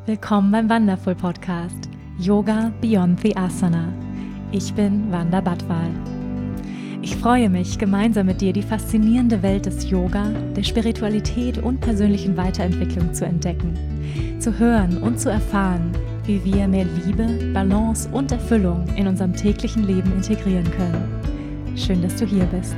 Willkommen beim Wonderful Podcast Yoga Beyond the Asana. Ich bin Wanda Badwal. Ich freue mich, gemeinsam mit dir die faszinierende Welt des Yoga, der Spiritualität und persönlichen Weiterentwicklung zu entdecken, zu hören und zu erfahren, wie wir mehr Liebe, Balance und Erfüllung in unserem täglichen Leben integrieren können. Schön, dass du hier bist.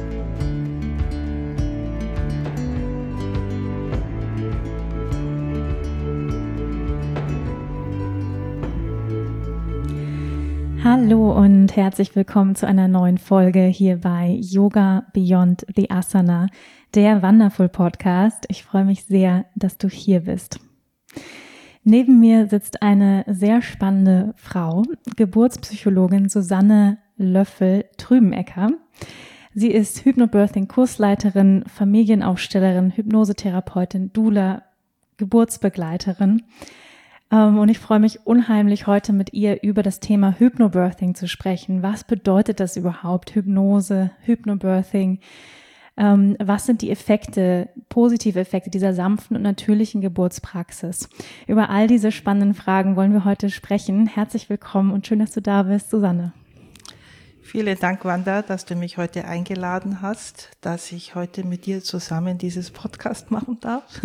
Hallo und herzlich willkommen zu einer neuen Folge hier bei Yoga Beyond the Asana, der Wonderful Podcast. Ich freue mich sehr, dass du hier bist. Neben mir sitzt eine sehr spannende Frau, Geburtspsychologin Susanne Löffel-Trübenecker. Sie ist Hypnobirthing-Kursleiterin, Familienaufstellerin, Hypnosetherapeutin, Doula, Geburtsbegleiterin. Und ich freue mich unheimlich, heute mit ihr über das Thema Hypnobirthing zu sprechen. Was bedeutet das überhaupt? Hypnose, Hypnobirthing? Was sind die Effekte, positive Effekte dieser sanften und natürlichen Geburtspraxis? Über all diese spannenden Fragen wollen wir heute sprechen. Herzlich willkommen und schön, dass du da bist, Susanne. Vielen Dank, Wanda, dass du mich heute eingeladen hast, dass ich heute mit dir zusammen dieses Podcast machen darf.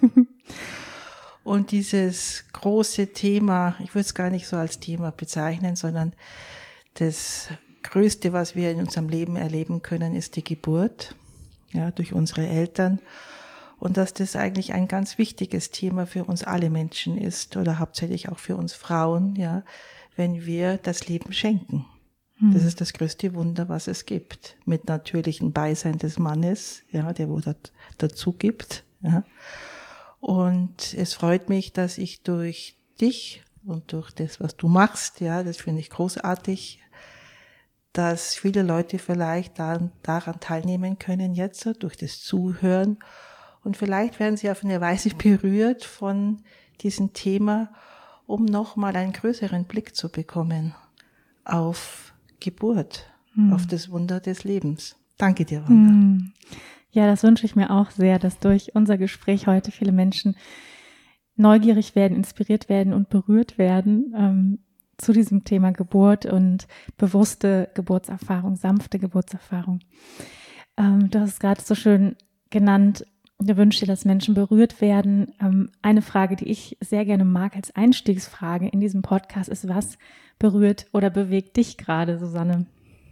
Und dieses große Thema, ich würde es gar nicht so als Thema bezeichnen, sondern das Größte, was wir in unserem Leben erleben können, ist die Geburt, ja, durch unsere Eltern. Und dass das eigentlich ein ganz wichtiges Thema für uns alle Menschen ist oder hauptsächlich auch für uns Frauen, ja, wenn wir das Leben schenken. Das ist das größte Wunder, was es gibt, mit natürlichem Beisein des Mannes, ja, der wo das dazu gibt, ja. Und es freut mich, dass ich durch dich und durch das, was du machst, ja, das finde ich großartig, dass viele Leute vielleicht daran teilnehmen können jetzt, durch das Zuhören. Und vielleicht werden sie auf eine Weise berührt von diesem Thema, um nochmal einen größeren Blick zu bekommen auf Geburt, auf das Wunder des Lebens. Danke dir, Wanda. Ja, das wünsche ich mir auch sehr, dass durch unser Gespräch heute viele Menschen neugierig werden, inspiriert werden und berührt werden zu diesem Thema Geburt und bewusste Geburtserfahrung, sanfte Geburtserfahrung. Du hast es gerade so schön genannt, du wünschst dir, dass Menschen berührt werden. Eine Frage, die ich sehr gerne mag als Einstiegsfrage in diesem Podcast ist, was berührt oder bewegt dich gerade, Susanne?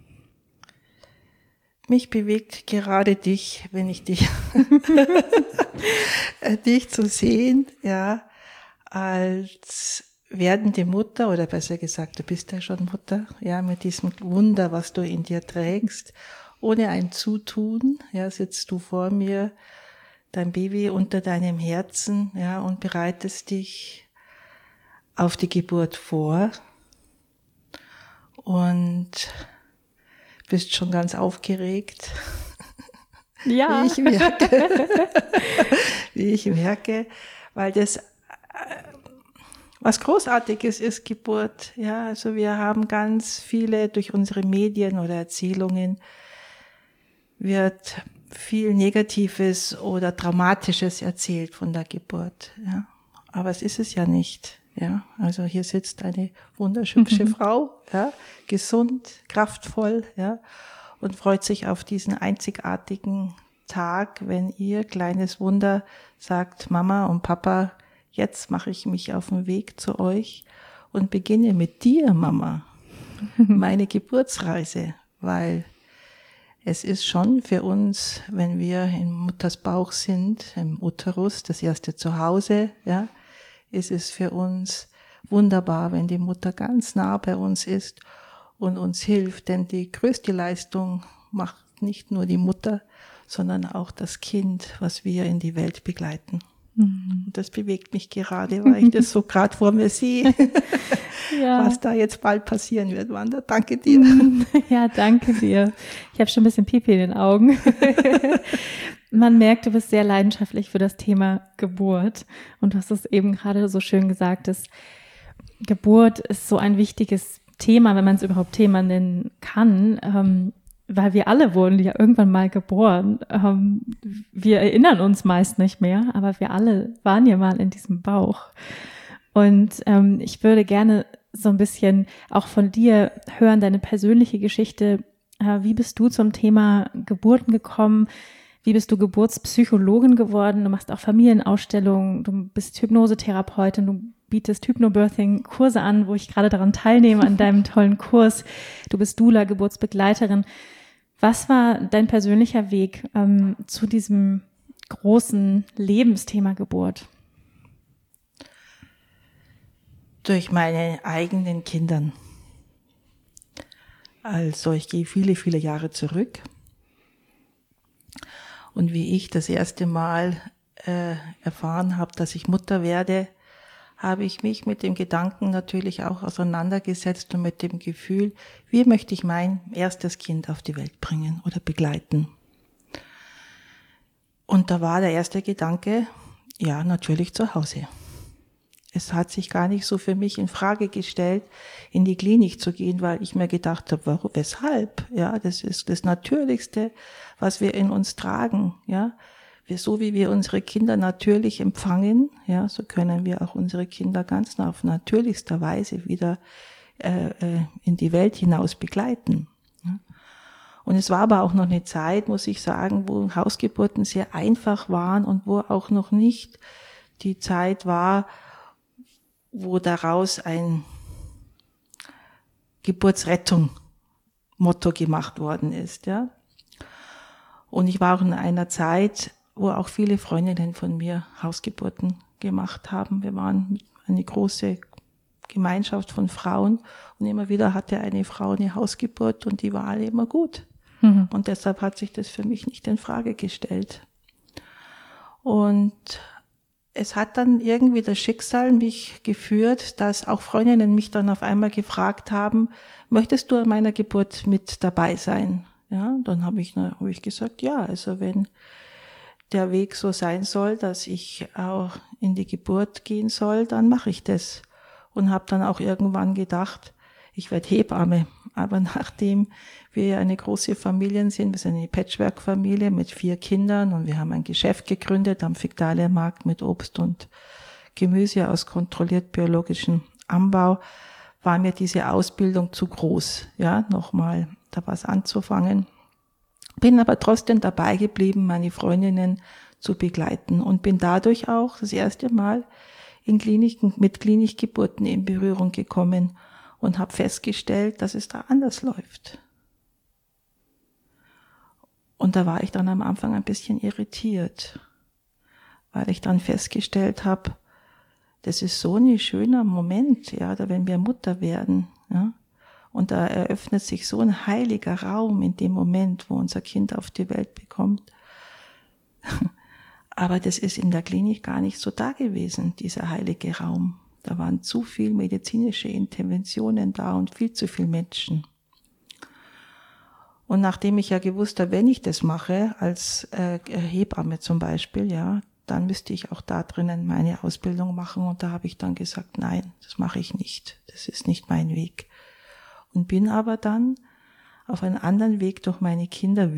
Mich bewegt gerade dich, wenn ich dich zu sehen, ja, als werdende Mutter oder besser gesagt, du bist ja schon Mutter, ja, mit diesem Wunder, was du in dir trägst, ohne ein Zutun, ja, sitzt du vor mir, dein Baby unter deinem Herzen, ja, und bereitest dich auf die Geburt vor und bist schon ganz aufgeregt. Ja. Wie ich merke, weil das was Großartiges ist, Geburt. Ja, also wir haben ganz viele durch unsere Medien oder Erzählungen wird viel Negatives oder Dramatisches erzählt von der Geburt. Ja, aber es ist es ja nicht. Ja, also hier sitzt eine wunderschöne Frau, ja, gesund, kraftvoll, ja, und freut sich auf diesen einzigartigen Tag, wenn ihr kleines Wunder sagt, Mama und Papa, jetzt mache ich mich auf den Weg zu euch und beginne mit dir, Mama, meine Geburtsreise, weil es ist schon für uns, wenn wir in Mutters Bauch sind, im Uterus, das erste Zuhause, ja, ist es für uns wunderbar, wenn die Mutter ganz nah bei uns ist und uns hilft, denn die größte Leistung macht nicht nur die Mutter, sondern auch das Kind, was wir in die Welt begleiten. Und das bewegt mich gerade, weil ich das so gerade vor mir sehe, ja, was da jetzt bald passieren wird, Wanda. Danke dir. Ja, danke dir. Ich habe schon ein bisschen Pipi in den Augen. Man merkt, du bist sehr leidenschaftlich für das Thema Geburt. Und du hast es eben gerade so schön gesagt, dass Geburt ist so ein wichtiges Thema, wenn man es überhaupt Thema nennen kann, weil wir alle wurden ja irgendwann mal geboren. Wir erinnern uns meist nicht mehr, aber wir alle waren ja mal in diesem Bauch. Und ich würde gerne so ein bisschen auch von dir hören, deine persönliche Geschichte. Wie bist du zum Thema Geburten gekommen? Wie bist du Geburtspsychologin geworden? Du machst auch Familienausstellungen, du bist Hypnosetherapeutin, du bietest Hypnobirthing-Kurse an, wo ich gerade daran teilnehme, an deinem tollen Kurs. Du bist Doula, Geburtsbegleiterin. Was war dein persönlicher Weg zu diesem großen Lebensthema Geburt? Durch meine eigenen Kindern. Also ich gehe viele, viele Jahre zurück. Und wie ich das erste Mal erfahren habe, dass ich Mutter werde, habe ich mich mit dem Gedanken natürlich auch auseinandergesetzt und mit dem Gefühl, wie möchte ich mein erstes Kind auf die Welt bringen oder begleiten. Und da war der erste Gedanke, ja, natürlich zu Hause. Es hat sich gar nicht so für mich in Frage gestellt, in die Klinik zu gehen, weil ich mir gedacht habe, warum, weshalb? Ja, das ist das Natürlichste, was wir in uns tragen, ja. So wie wir unsere Kinder natürlich empfangen, ja, so können wir auch unsere Kinder ganz auf natürlichster Weise wieder in die Welt hinaus begleiten. Ja. Und es war aber auch noch eine Zeit, muss ich sagen, wo Hausgeburten sehr einfach waren und wo auch noch nicht die Zeit war, wo daraus ein Geburtsrettung-Motto gemacht worden ist, ja. Und ich war auch in einer Zeit, wo auch viele Freundinnen von mir Hausgeburten gemacht haben. Wir waren eine große Gemeinschaft von Frauen und immer wieder hatte eine Frau eine Hausgeburt und die war alle immer gut. Mhm. Und deshalb hat sich das für mich nicht in Frage gestellt. Und es hat dann irgendwie das Schicksal mich geführt, dass auch Freundinnen mich dann auf einmal gefragt haben, möchtest du an meiner Geburt mit dabei sein? Ja, dann habe ich gesagt, ja, also wenn der Weg so sein soll, dass ich auch in die Geburt gehen soll, dann mache ich das. Und habe dann auch irgendwann gedacht, ich werde Hebamme. Aber nachdem wir eine große Familie sind, wir sind eine Patchwork-Familie mit 4 Kindern und wir haben ein Geschäft gegründet am Figdalienmarkt mit Obst und Gemüse aus kontrolliert biologischem Anbau, war mir diese Ausbildung zu groß, ja, nochmal da was anzufangen. Bin aber trotzdem dabei geblieben, meine Freundinnen zu begleiten und bin dadurch auch das erste Mal mit Klinikgeburten in Berührung gekommen und habe festgestellt, dass es da anders läuft. Und da war ich dann am Anfang ein bisschen irritiert, weil ich dann festgestellt habe, das ist so ein schöner Moment, ja, da wenn wir Mutter werden, ja. Und da eröffnet sich so ein heiliger Raum in dem Moment, wo unser Kind auf die Welt bekommt. Aber das ist in der Klinik gar nicht so da gewesen, dieser heilige Raum. Da waren zu viel medizinische Interventionen da und viel zu viele Menschen. Und nachdem ich ja gewusst habe, wenn ich das mache, als Hebamme zum Beispiel, ja, dann müsste ich auch da drinnen meine Ausbildung machen. Und da habe ich dann gesagt, nein, das mache ich nicht. Das ist nicht mein Weg. Und bin aber dann auf einen anderen Weg durch meine Kinder,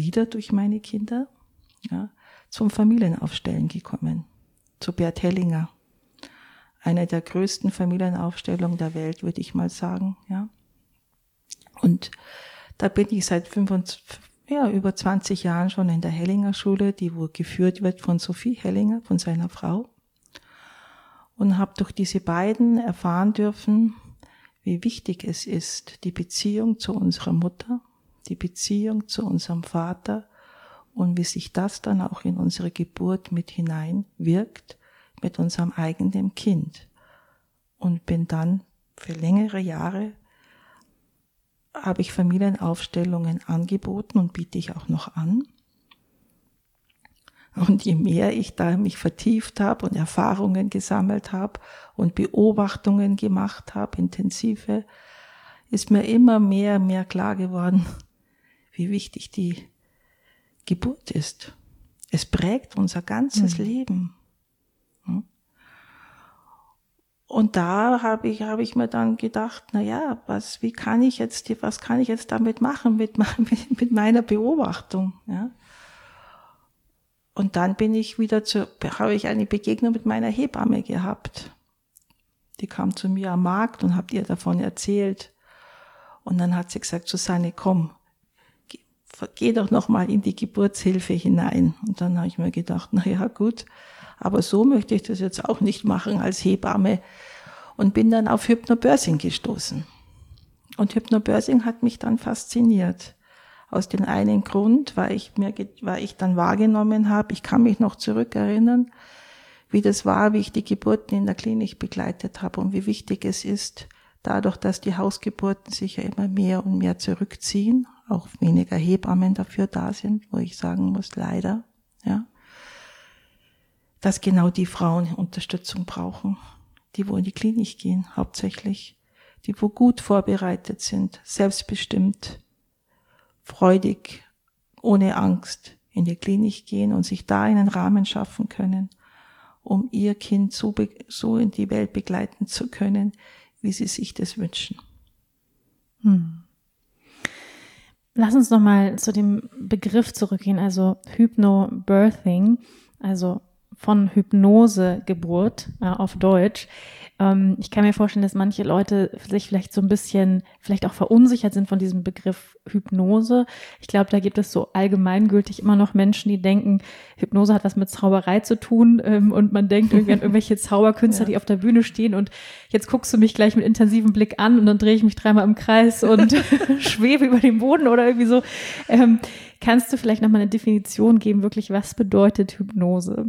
ja, zum Familienaufstellen gekommen. Zu Bert Hellinger. Eine der größten Familienaufstellungen der Welt, würde ich mal sagen, ja. Und da bin ich seit über 20 Jahren schon in der Hellinger Schule, die wo geführt wird von Sophie Hellinger, von seiner Frau. Und habe durch diese beiden erfahren dürfen, wie wichtig es ist, die Beziehung zu unserer Mutter, die Beziehung zu unserem Vater und wie sich das dann auch in unsere Geburt mit hineinwirkt, mit unserem eigenen Kind. Und bin dann für längere Jahre, habe ich Familienaufstellungen angeboten und biete ich auch noch an. Und je mehr ich da mich vertieft habe und Erfahrungen gesammelt habe und Beobachtungen gemacht habe, intensive, ist mir immer mehr klar geworden, wie wichtig die Geburt ist. Es prägt unser ganzes Leben. Und da habe ich mir dann gedacht, was kann ich jetzt damit machen mit meiner Beobachtung, ja? Und dann habe ich eine Begegnung mit meiner Hebamme gehabt, Die kam zu mir am Markt und habe ihr davon erzählt. Und dann hat sie gesagt, Susanne, komm, geh doch noch mal in die Geburtshilfe hinein. Und dann habe ich mir gedacht, na ja, gut, aber so möchte ich das jetzt auch nicht machen als Hebamme. Und bin dann auf Hypnobirthing gestoßen. Und Hypnobirthing hat mich dann fasziniert. Aus dem einen Grund, weil ich dann wahrgenommen habe, ich kann mich noch zurückerinnern, wie das war, wie ich die Geburten in der Klinik begleitet habe und wie wichtig es ist, dadurch, dass die Hausgeburten sich ja immer mehr und mehr zurückziehen, auch weniger Hebammen dafür da sind, wo ich sagen muss, leider, ja, dass genau die Frauen Unterstützung brauchen, die wo in die Klinik gehen, hauptsächlich, die wo gut vorbereitet sind, selbstbestimmt, freudig, ohne Angst in die Klinik gehen und sich da einen Rahmen schaffen können, um ihr Kind so in die Welt begleiten zu können, wie sie sich das wünschen. Lass uns nochmal zu dem Begriff zurückgehen, also Hypnobirthing, also von Hypnosegeburt auf Deutsch. Ich kann mir vorstellen, dass manche Leute sich vielleicht so ein bisschen, vielleicht auch verunsichert sind von diesem Begriff Hypnose. Ich glaube, da gibt es so allgemeingültig immer noch Menschen, die denken, Hypnose hat was mit Zauberei zu tun und man denkt irgendwie an irgendwelche Zauberkünstler, die auf der Bühne stehen und jetzt guckst du mich gleich mit intensivem Blick an und dann drehe ich mich dreimal im Kreis und schwebe über den Boden oder irgendwie so. Kannst du vielleicht nochmal eine Definition geben, wirklich, was bedeutet Hypnose?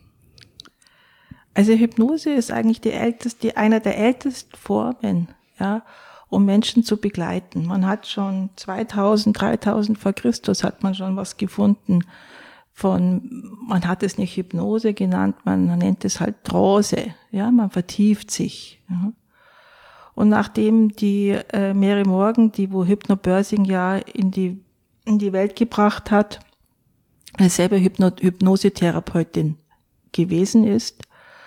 Also Hypnose ist eigentlich einer der ältesten Formen, ja, um Menschen zu begleiten. Man hat schon 2000, 3000 vor Christus hat man schon was gefunden man hat es nicht Hypnose genannt, man nennt es halt Trance, ja, man vertieft sich. Ja. Und nachdem die Mary Morgan, die wo Hypnobirthing ja in die Welt gebracht hat, selber Hypnosetherapeutin gewesen ist,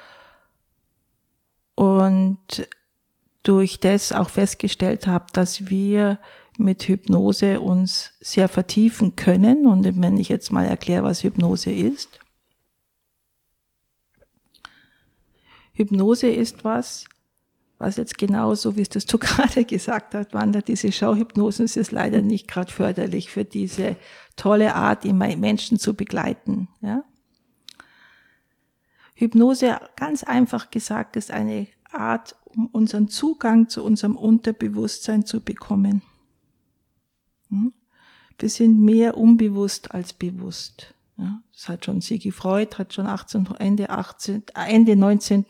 und durch das auch festgestellt habe, dass wir mit Hypnose uns sehr vertiefen können. Und wenn ich jetzt mal erkläre, was Hypnose ist. Hypnose ist was jetzt genauso, wie es das du gerade gesagt hast, Wanda, diese Schauhypnosen, es ist leider nicht gerade förderlich für diese tolle Art, die Menschen zu begleiten, ja. Hypnose, ganz einfach gesagt, ist eine Art, um unseren Zugang zu unserem Unterbewusstsein zu bekommen. Wir sind mehr unbewusst als bewusst. Das hat schon Sigmund Freud, hat schon Ende 19.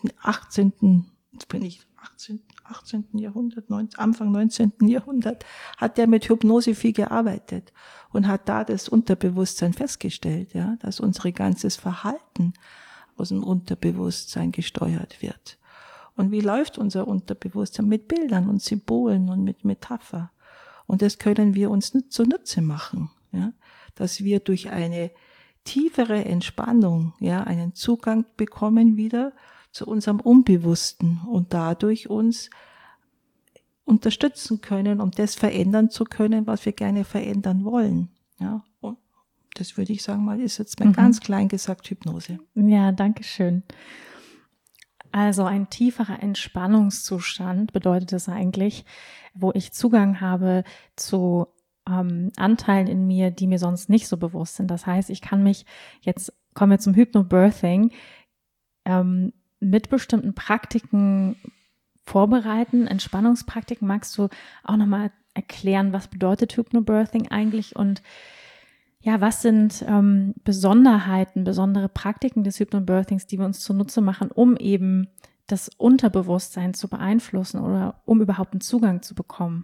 Jahrhundert, Anfang 19. Jahrhundert, hat der mit Hypnose viel gearbeitet und hat da das Unterbewusstsein festgestellt, ja, dass unser ganzes Verhalten aus dem Unterbewusstsein gesteuert wird. Und wie läuft unser Unterbewusstsein? Mit Bildern und Symbolen und mit Metapher. Und das können wir uns zunutze machen, ja, dass wir durch eine tiefere Entspannung, ja, einen Zugang bekommen wieder zu unserem Unbewussten und dadurch uns unterstützen können, um das verändern zu können, was wir gerne verändern wollen, ja. Und das würde ich sagen mal, ist jetzt mal ganz klein gesagt Hypnose. Ja, danke schön. Also ein tieferer Entspannungszustand bedeutet es eigentlich, wo ich Zugang habe zu Anteilen in mir, die mir sonst nicht so bewusst sind. Das heißt, ich kann mich, jetzt kommen wir zum Hypnobirthing, mit bestimmten Praktiken vorbereiten, Entspannungspraktiken. Magst du auch nochmal erklären, was bedeutet Hypnobirthing eigentlich und ja, was sind Besonderheiten, besondere Praktiken des Hypnobirthings, die wir uns zunutze machen, um eben das Unterbewusstsein zu beeinflussen oder um überhaupt einen Zugang zu bekommen?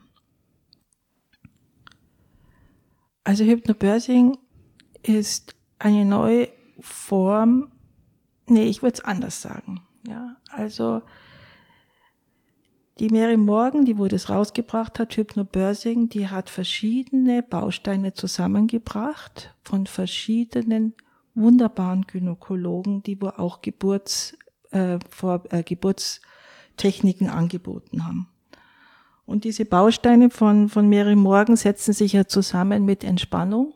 Also Hypnobirthing ist eine neue Form, ich würde es anders sagen. Ja, also die Mary Morgan, die wo das rausgebracht hat, Hypnobirthing, die hat verschiedene Bausteine zusammengebracht von verschiedenen wunderbaren Gynäkologen, die wo auch Geburtstechniken angeboten haben. Und diese Bausteine von Mary Morgan setzen sich ja zusammen mit Entspannung,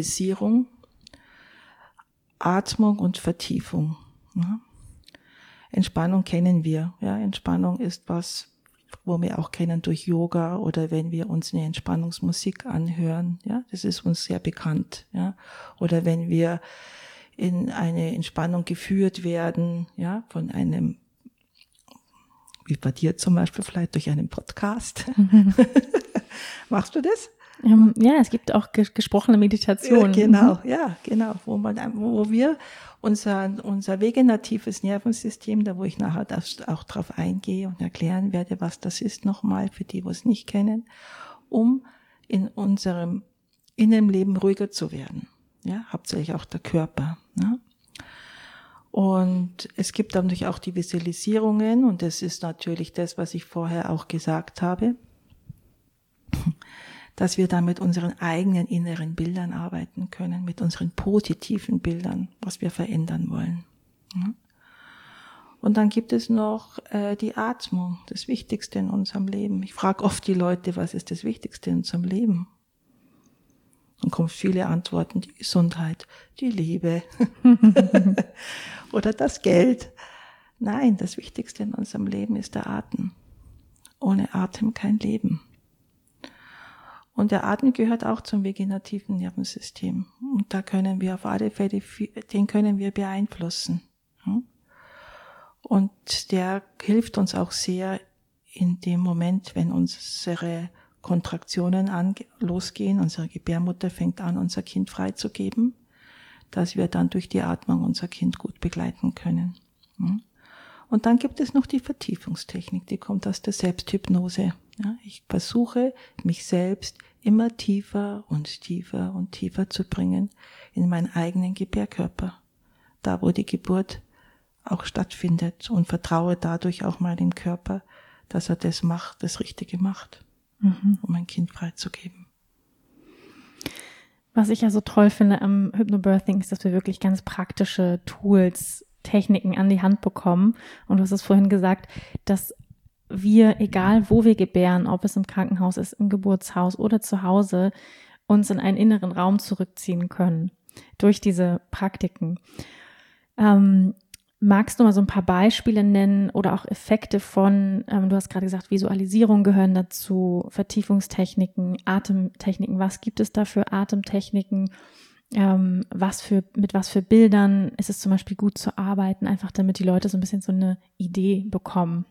Visualisierung, Atmung und Vertiefung. Ja. Entspannung kennen wir. Ja, Entspannung ist was, wo wir auch kennen durch Yoga oder wenn wir uns eine Entspannungsmusik anhören. Ja, das ist uns sehr bekannt. Ja, oder wenn wir in eine Entspannung geführt werden, ja, von einem, wie bei dir zum Beispiel, vielleicht durch einen Podcast. Machst du das? Ja, es gibt auch gesprochene Meditationen. Ja, genau, wo wir unser vegetatives Nervensystem, da wo ich nachher auch drauf eingehe und erklären werde, was das ist nochmal, für die, wo es nicht kennen, um in unserem Innenleben ruhiger zu werden. Ja, hauptsächlich auch der Körper. Ne? Und es gibt natürlich auch die Visualisierungen und das ist natürlich das, was ich vorher auch gesagt habe, dass wir da mit unseren eigenen inneren Bildern arbeiten können, mit unseren positiven Bildern, was wir verändern wollen. Und dann gibt es noch die Atmung, das Wichtigste in unserem Leben. Ich frage oft die Leute, was ist das Wichtigste in unserem Leben? Dann kommen viele Antworten, die Gesundheit, die Liebe oder das Geld. Nein, das Wichtigste in unserem Leben ist der Atem. Ohne Atem kein Leben. Und der Atem gehört auch zum vegetativen Nervensystem. Und da können wir auf alle Fälle, den können wir beeinflussen. Und der hilft uns auch sehr in dem Moment, wenn unsere Kontraktionen losgehen, unsere Gebärmutter fängt an, unser Kind freizugeben, dass wir dann durch die Atmung unser Kind gut begleiten können. Und dann gibt es noch die Vertiefungstechnik, die kommt aus der Selbsthypnose. Ja, ich versuche, mich selbst immer tiefer und tiefer und tiefer zu bringen in meinen eigenen Gebärkörper, da wo die Geburt auch stattfindet und vertraue dadurch auch mal dem Körper, dass er das macht, das Richtige macht, um ein Kind freizugeben. Was ich ja so toll finde am Hypnobirthing ist, dass wir wirklich ganz praktische Tools, Techniken an die Hand bekommen. Und du hast es vorhin gesagt, dass wir, egal wo wir gebären, ob es im Krankenhaus ist, im Geburtshaus oder zu Hause, uns in einen inneren Raum zurückziehen können durch diese Praktiken. Magst du mal so ein paar Beispiele nennen oder auch Effekte von, du hast gerade gesagt, Visualisierung gehören dazu, Vertiefungstechniken, Atemtechniken. Was gibt es da für Atemtechniken? Mit was für Bildern ist es zum Beispiel gut zu arbeiten, einfach damit die Leute so ein bisschen so eine Idee bekommen?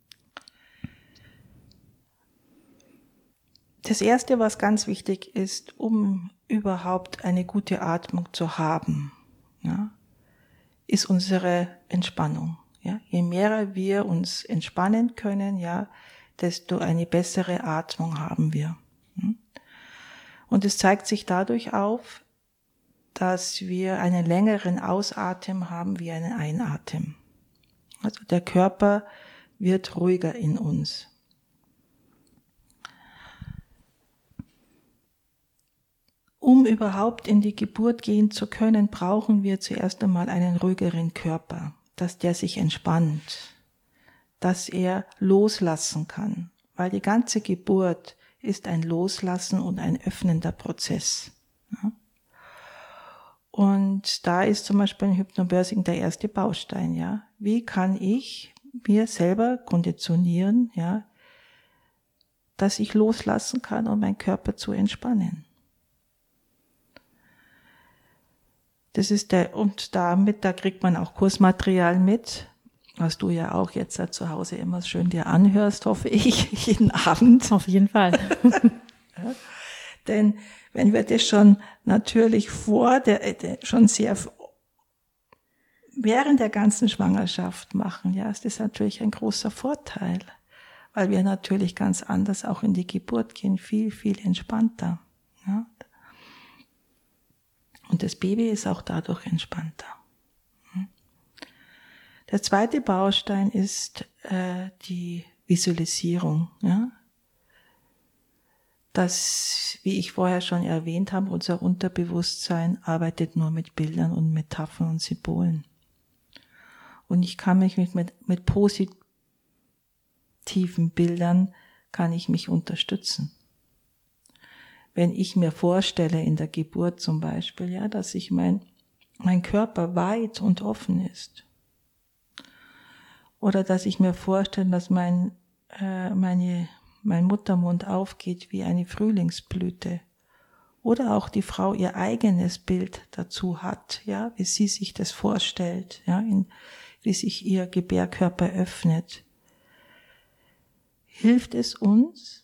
Das Erste, was ganz wichtig ist, um überhaupt eine gute Atmung zu haben, ja, ist unsere Entspannung. Ja. Je mehr wir uns entspannen können, ja, desto eine bessere Atmung haben wir. Und es zeigt sich dadurch auf, dass wir einen längeren Ausatmen haben wie einen Einatmen. Also der Körper wird ruhiger in uns. Um überhaupt in die Geburt gehen zu können, brauchen wir zuerst einmal einen ruhigeren Körper, dass der sich entspannt, dass er loslassen kann, weil die ganze Geburt ist ein Loslassen und ein öffnender Prozess. Ja? Und da ist zum Beispiel in Hypnobirthing der erste Baustein, ja. Wie kann ich mir selber konditionieren, ja, dass ich loslassen kann, um meinen Körper zu entspannen? Das ist und da kriegt man auch Kursmaterial mit, was du ja auch jetzt zu Hause immer schön dir anhörst, hoffe ich, jeden Abend. Auf jeden Fall. Ja, denn wenn wir das schon natürlich schon sehr während der ganzen Schwangerschaft machen, ja, ist das natürlich ein großer Vorteil, weil wir natürlich ganz anders auch in die Geburt gehen, viel, viel entspannter. Ja. Und das Baby ist auch dadurch entspannter. Der zweite Baustein ist die Visualisierung. Ja? Das, wie ich vorher schon erwähnt habe, unser Unterbewusstsein arbeitet nur mit Bildern und Metaphern und Symbolen. Und ich kann mich mit positiven Bildern kann ich mich unterstützen. Wenn ich mir vorstelle in der Geburt zum Beispiel, ja, dass ich mein Körper weit und offen ist, Oder dass ich mir vorstelle, dass mein Muttermund aufgeht wie eine Frühlingsblüte. Oder auch die Frau ihr eigenes Bild dazu hat, ja, wie sie sich das vorstellt, ja, wie sich ihr Gebärkörper öffnet. Hilft es uns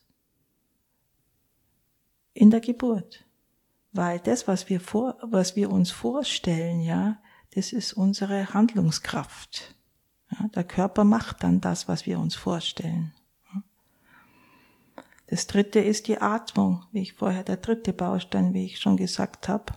in der Geburt? Weil das, was wir uns vorstellen, ja, das ist unsere Handlungskraft. Ja, der Körper macht dann das, was wir uns vorstellen. Das dritte ist die Atmung, der dritte Baustein, wie ich schon gesagt habe.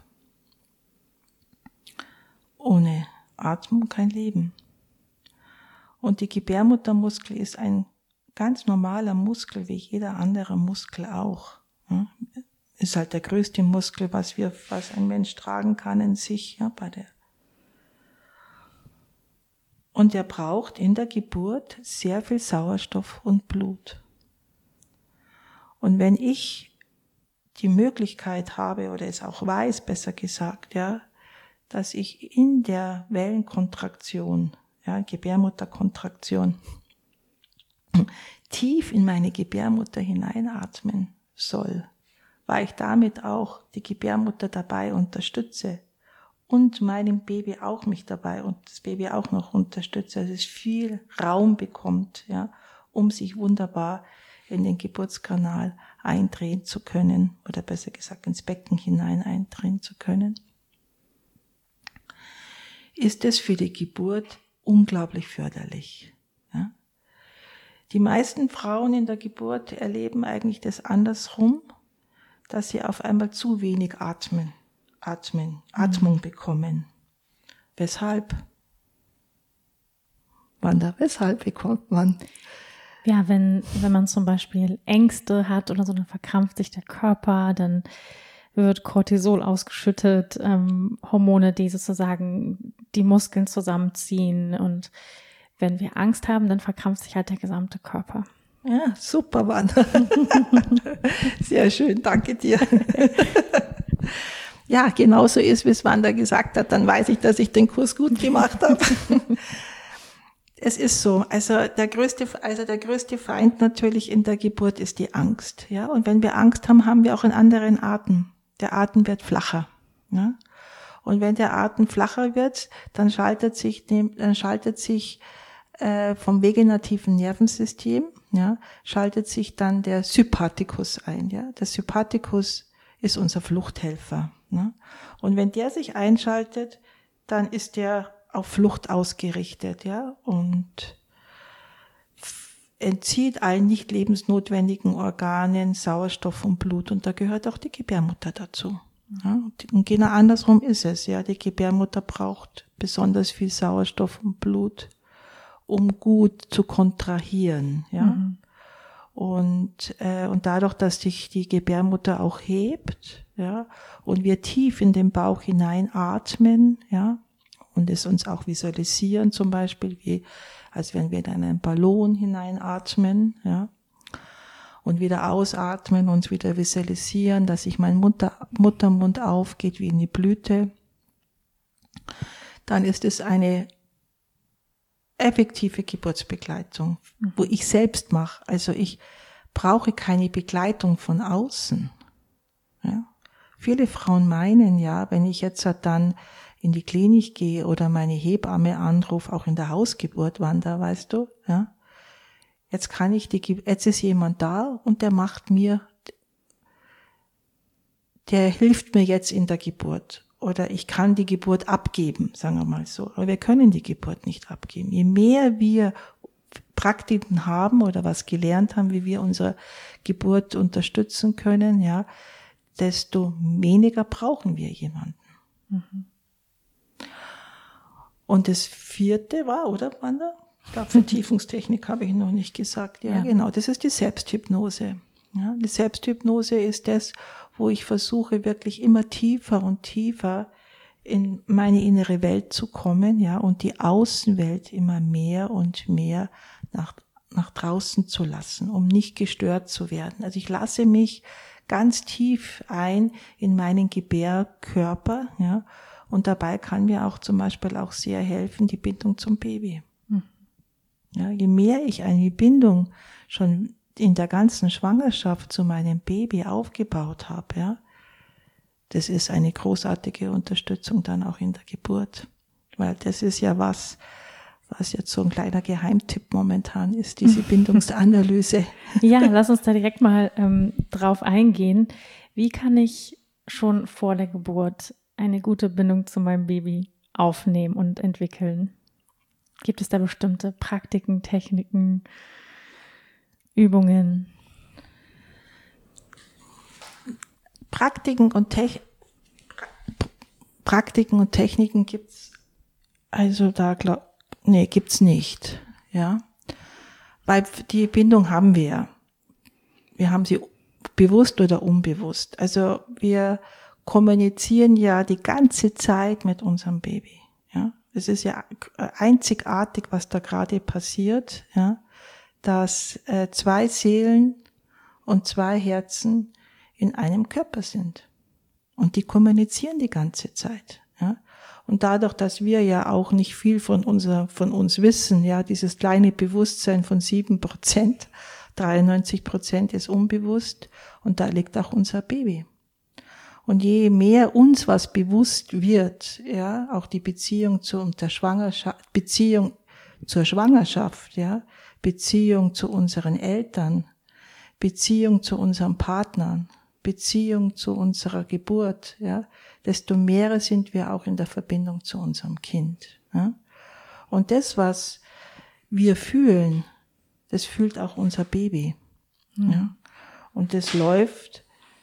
Ohne Atmung kein Leben. Und die Gebärmuttermuskel ist ein ganz normaler Muskel, wie jeder andere Muskel auch. Ist halt der größte Muskel, was ein Mensch tragen kann in sich, ja, Und er braucht in der Geburt sehr viel Sauerstoff und Blut. Und wenn ich die Möglichkeit habe, oder es auch weiß, besser gesagt, ja, dass ich in der Wellenkontraktion, ja, Gebärmutterkontraktion, tief in meine Gebärmutter hineinatmen soll, weil ich damit auch die Gebärmutter dabei unterstütze und meinem Baby auch mich dabei und das Baby auch noch unterstütze, dass es viel Raum bekommt, ja, um sich wunderbar in den Geburtskanal eindrehen zu können, oder besser gesagt ins Becken hinein eindrehen zu können, ist es für die Geburt unglaublich förderlich. Ja? Die meisten Frauen in der Geburt erleben eigentlich das andersrum, dass sie auf einmal zu wenig Atmung bekommen. Weshalb? Weshalb bekommt man? Ja, wenn man zum Beispiel Ängste hat oder so, dann verkrampft sich der Körper, dann wird Cortisol ausgeschüttet, Hormone, die sozusagen die Muskeln zusammenziehen. Und wenn wir Angst haben, dann verkrampft sich halt der gesamte Körper. Ja, super, Wanda. Sehr schön, danke dir. Ja, genauso ist, wie es Wanda gesagt hat, dann weiß ich, dass ich den Kurs gut gemacht habe. Es ist so, also der größte Feind natürlich in der Geburt ist die Angst, ja. Und wenn wir Angst haben, haben wir auch einen anderen Atem. Der Atem wird flacher, ja. Und wenn der Atem flacher wird, dann schaltet sich vom vegetativen Nervensystem, ja, schaltet sich dann der Sympathikus ein, ja. Der Sympathikus ist unser Fluchthelfer, ne? Und wenn der sich einschaltet, dann ist der auf Flucht ausgerichtet, ja, und entzieht allen nicht lebensnotwendigen Organen Sauerstoff und Blut, und da gehört auch die Gebärmutter dazu. Ja, und genau andersrum ist es, ja, die Gebärmutter braucht besonders viel Sauerstoff und Blut, um gut zu kontrahieren, ja. Mhm. Und dadurch, dass sich die Gebärmutter auch hebt, ja, und wir tief in den Bauch hinein atmen, ja, und es uns auch visualisieren, zum Beispiel, als wenn wir in einen Ballon hineinatmen, ja, und wieder ausatmen, uns wieder visualisieren, dass sich mein Muttermund aufgeht wie eine Blüte, dann ist es eine effektive Geburtsbegleitung, wo ich selbst mache. Also ich brauche keine Begleitung von außen. Ja. Viele Frauen meinen ja, wenn ich jetzt dann in die Klinik gehe oder meine Hebamme anrufe, auch in der Hausgeburt, Wanda, weißt du, ja, jetzt ist jemand da und der hilft mir jetzt in der Geburt. Oder ich kann die Geburt abgeben, sagen wir mal so. Aber wir können die Geburt nicht abgeben. Je mehr wir Praktiken haben oder was gelernt haben, wie wir unsere Geburt unterstützen können, ja, desto weniger brauchen wir jemanden. Mhm. Und das vierte war, oder, Wanda? Ich glaube, Vertiefungstechnik habe ich noch nicht gesagt. Ja, genau, das ist die Selbsthypnose. Ja, die Selbsthypnose ist das, wo ich versuche, wirklich immer tiefer und tiefer in meine innere Welt zu kommen, ja, und die Außenwelt immer mehr und mehr nach draußen zu lassen, um nicht gestört zu werden. Also ich lasse mich ganz tief ein in meinen Gebärkörper, ja, und dabei kann mir auch zum Beispiel auch sehr helfen die Bindung zum Baby. Ja, je mehr ich eine Bindung schon in der ganzen Schwangerschaft zu meinem Baby aufgebaut habe, ja, das ist eine großartige Unterstützung dann auch in der Geburt. Weil das ist ja was jetzt so ein kleiner Geheimtipp momentan ist, diese Bindungsanalyse. Ja, lass uns da direkt mal drauf eingehen. Wie kann ich schon vor der Geburt eine gute Bindung zu meinem Baby aufnehmen und entwickeln? Gibt es da bestimmte Praktiken, Techniken, Übungen? Praktiken und Techniken gibt's also gibt's nicht, ja. Weil die Bindung haben wir ja. Wir haben sie bewusst oder unbewusst. Also wir kommunizieren ja die ganze Zeit mit unserem Baby, ja. Es ist ja einzigartig, was da gerade passiert, ja, dass 2 Seelen und 2 Herzen in einem Körper sind. Und die kommunizieren die ganze Zeit, ja. Und dadurch, dass wir ja auch nicht viel von uns wissen, ja, dieses kleine Bewusstsein von 7%, 93% ist unbewusst und da liegt auch unser Baby. Und je mehr uns was bewusst wird, ja, auch die Beziehung zur Schwangerschaft, ja, Beziehung zu unseren Eltern, Beziehung zu unseren Partnern, Beziehung zu unserer Geburt, ja, desto mehr sind wir auch in der Verbindung zu unserem Kind. Ja. Und das, was wir fühlen, das fühlt auch unser Baby. Ja. Und das läuft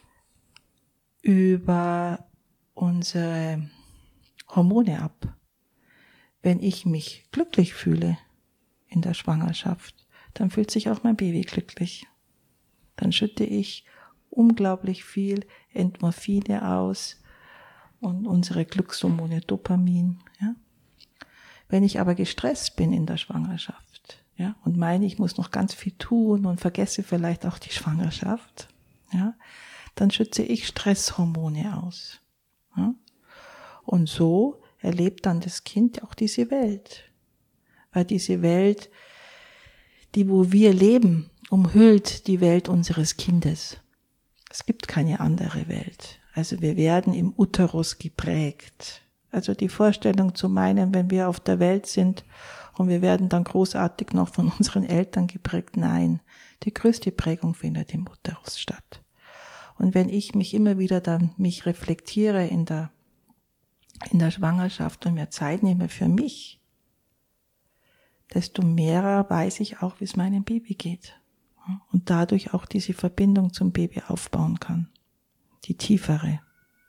über unsere Hormone ab. Wenn ich mich glücklich fühle in der Schwangerschaft, dann fühlt sich auch mein Baby glücklich. Dann schütte ich unglaublich viel Endorphine aus und unsere Glückshormone Dopamin. Ja. Wenn ich aber gestresst bin in der Schwangerschaft, ja, und meine, ich muss noch ganz viel tun und vergesse vielleicht auch die Schwangerschaft, ja, dann schütze ich Stresshormone aus. Ja. Und so erlebt dann das Kind auch diese Welt. Weil diese Welt, die wo wir leben, umhüllt die Welt unseres Kindes. Es gibt keine andere Welt. Also wir werden im Uterus geprägt. Also die Vorstellung zu meinen, wenn wir auf der Welt sind und wir werden dann großartig noch von unseren Eltern geprägt. Nein, die größte Prägung findet im Uterus statt. Und wenn ich mich immer wieder dann mich reflektiere in der Schwangerschaft und mir Zeit nehme für mich, desto mehr weiß ich auch, wie es meinem Baby geht. Und dadurch auch diese Verbindung zum Baby aufbauen kann. Die tiefere.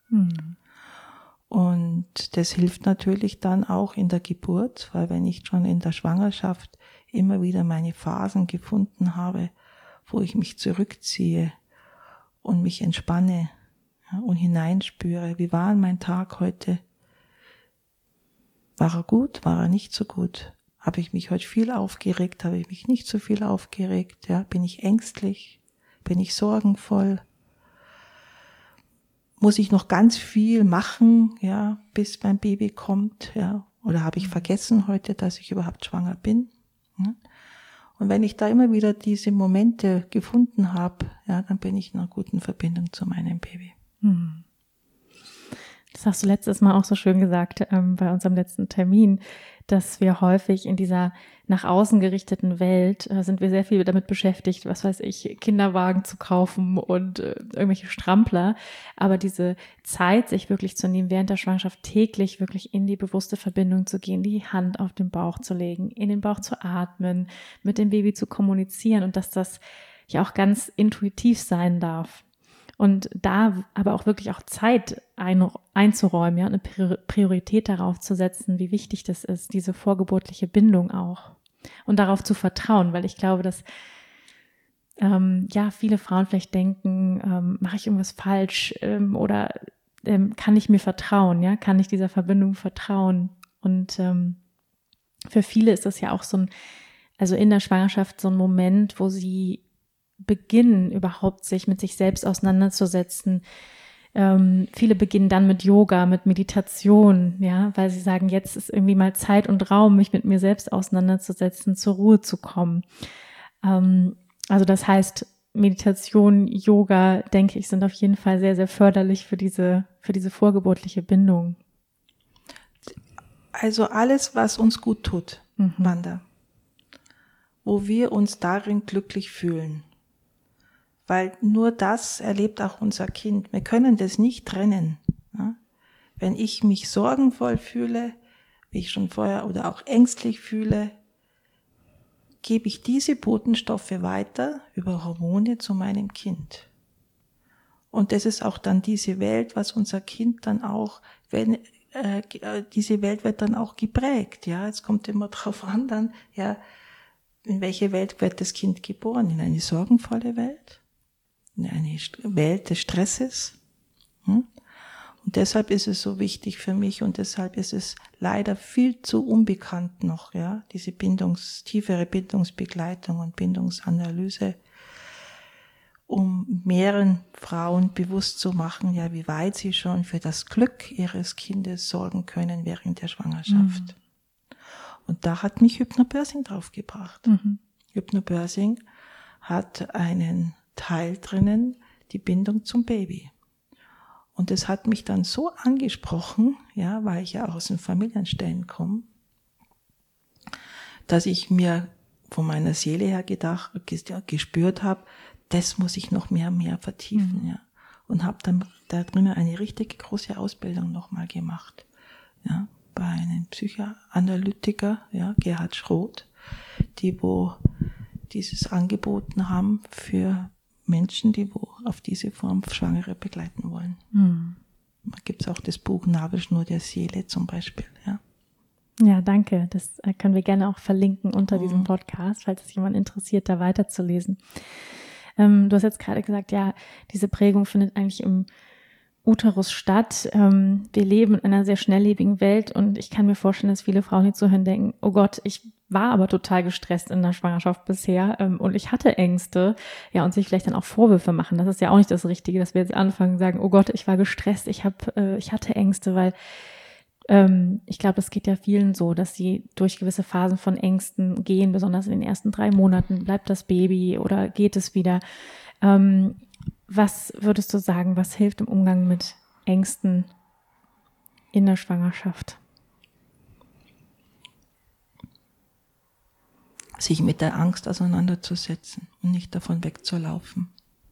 Und das hilft natürlich dann auch in der Geburt, weil wenn ich schon in der Schwangerschaft immer wieder meine Phasen gefunden habe, wo ich mich zurückziehe und mich entspanne, ja, und hineinspüre, wie war mein Tag heute? War er gut? War er nicht so gut? Habe ich mich heute viel aufgeregt? Habe ich mich nicht so viel aufgeregt? Ja, bin ich ängstlich? Bin ich sorgenvoll? Muss ich noch ganz viel machen, ja, bis mein Baby kommt, ja? Oder habe ich vergessen heute, dass ich überhaupt schwanger bin? Ja? Und wenn ich da immer wieder diese Momente gefunden habe, ja, dann bin ich in einer guten Verbindung zu meinem Baby. Das hast du letztes Mal auch so schön gesagt, bei unserem letzten Termin, dass wir häufig in dieser nach außen gerichteten Welt sind wir sehr viel damit beschäftigt, was weiß ich, Kinderwagen zu kaufen und irgendwelche Strampler. Aber diese Zeit, sich wirklich zu nehmen, während der Schwangerschaft täglich wirklich in die bewusste Verbindung zu gehen, die Hand auf den Bauch zu legen, in den Bauch zu atmen, mit dem Baby zu kommunizieren und dass das ja auch ganz intuitiv sein darf. Und da aber auch wirklich auch Zeit einzuräumen, ja, eine Priorität darauf zu setzen, wie wichtig das ist, diese vorgeburtliche Bindung auch. Und darauf zu vertrauen, weil ich glaube, dass viele Frauen vielleicht denken, mache ich irgendwas falsch oder kann ich mir vertrauen, ja, kann ich dieser Verbindung vertrauen? Und für viele ist das ja auch also in der Schwangerschaft so ein Moment, wo sie beginnen, überhaupt sich mit sich selbst auseinanderzusetzen, Viele beginnen dann mit Yoga, mit Meditation, ja, weil sie sagen, jetzt ist irgendwie mal Zeit und Raum, mich mit mir selbst auseinanderzusetzen, zur Ruhe zu kommen. Also das heißt, Meditation, Yoga, denke ich, sind auf jeden Fall sehr, sehr förderlich für diese vorgeburtliche Bindung. Also alles, was uns gut tut, Wanda, wo wir uns darin glücklich fühlen. Weil nur das erlebt auch unser Kind. Wir können das nicht trennen. Ja? Wenn ich mich sorgenvoll fühle, wie ich schon vorher, oder auch ängstlich fühle, gebe ich diese Botenstoffe weiter über Hormone zu meinem Kind. Und das ist auch dann diese Welt, was unser Kind dann auch, diese Welt wird dann auch geprägt. Ja, es kommt immer drauf an, dann, ja, in welche Welt wird das Kind geboren? In eine sorgenvolle Welt? In eine Welt des Stresses? Und deshalb ist es so wichtig für mich und deshalb ist es leider viel zu unbekannt noch, ja, diese tiefere Bindungsbegleitung und Bindungsanalyse, um mehreren Frauen bewusst zu machen, ja, wie weit sie schon für das Glück ihres Kindes sorgen können während der Schwangerschaft. Und da hat mich Hypnobirthing draufgebracht. Hypnobirthing hat einen Teil drinnen, die Bindung zum Baby. Und das hat mich dann so angesprochen, ja, weil ich ja auch aus den Familienstellen komme, dass ich mir von meiner Seele her gespürt habe, das muss ich noch mehr vertiefen, ja. Und habe dann da drinnen eine richtig große Ausbildung nochmal gemacht, ja, bei einem Psychoanalytiker, ja, Gerhard Schroth, wo dieses angeboten haben für Menschen, die auf diese Form Schwangere begleiten wollen. Da gibt's auch das Buch Nabelschnur der Seele zum Beispiel, ja. Ja, danke. Das können wir gerne auch verlinken unter diesem Podcast, falls es jemand interessiert, da weiterzulesen. Du hast jetzt gerade gesagt, ja, diese Prägung findet eigentlich im Uterus statt. Wir leben in einer sehr schnelllebigen Welt und ich kann mir vorstellen, dass viele Frauen, die zuhören, denken, oh Gott, ich war aber total gestresst in der Schwangerschaft bisher und ich hatte Ängste, ja, und sich vielleicht dann auch Vorwürfe machen. Das ist ja auch nicht das Richtige, dass wir jetzt anfangen und sagen, oh Gott, ich war gestresst, ich hatte Ängste, weil ich glaube, das geht ja vielen so, dass sie durch gewisse Phasen von Ängsten gehen, besonders in den ersten 3 Monaten. Bleibt das Baby oder geht es wieder? Was würdest du sagen, was hilft im Umgang mit Ängsten in der Schwangerschaft? Sich mit der Angst auseinanderzusetzen und nicht davon wegzulaufen.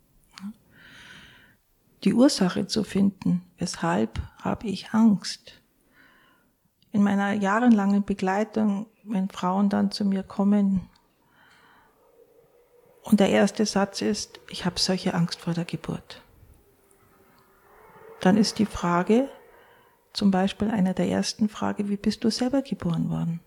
Die Ursache zu finden, weshalb habe ich Angst? In meiner jahrelangen Begleitung, wenn Frauen dann zu mir kommen und der erste Satz ist, ich habe solche Angst vor der Geburt. Dann ist die Frage, zum Beispiel einer der ersten Frage, wie bist du selber geboren worden?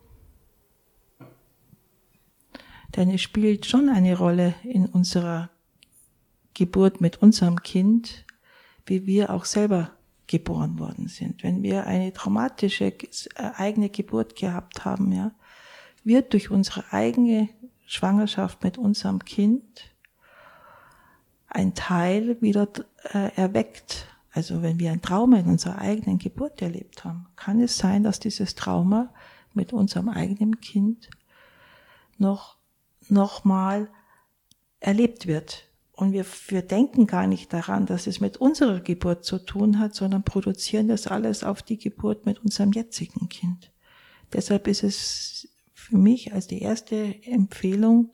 Denn es spielt schon eine Rolle in unserer Geburt mit unserem Kind, wie wir auch selber geboren worden sind. Wenn wir eine traumatische eigene Geburt gehabt haben, ja, wird durch unsere eigene Schwangerschaft mit unserem Kind ein Teil wieder erweckt. Also wenn wir ein Trauma in unserer eigenen Geburt erlebt haben, kann es sein, dass dieses Trauma mit unserem eigenen Kind noch mal erlebt wird. Und wir denken gar nicht daran, dass es mit unserer Geburt zu tun hat, sondern produzieren das alles auf die Geburt mit unserem jetzigen Kind. Deshalb ist es für mich als die erste Empfehlung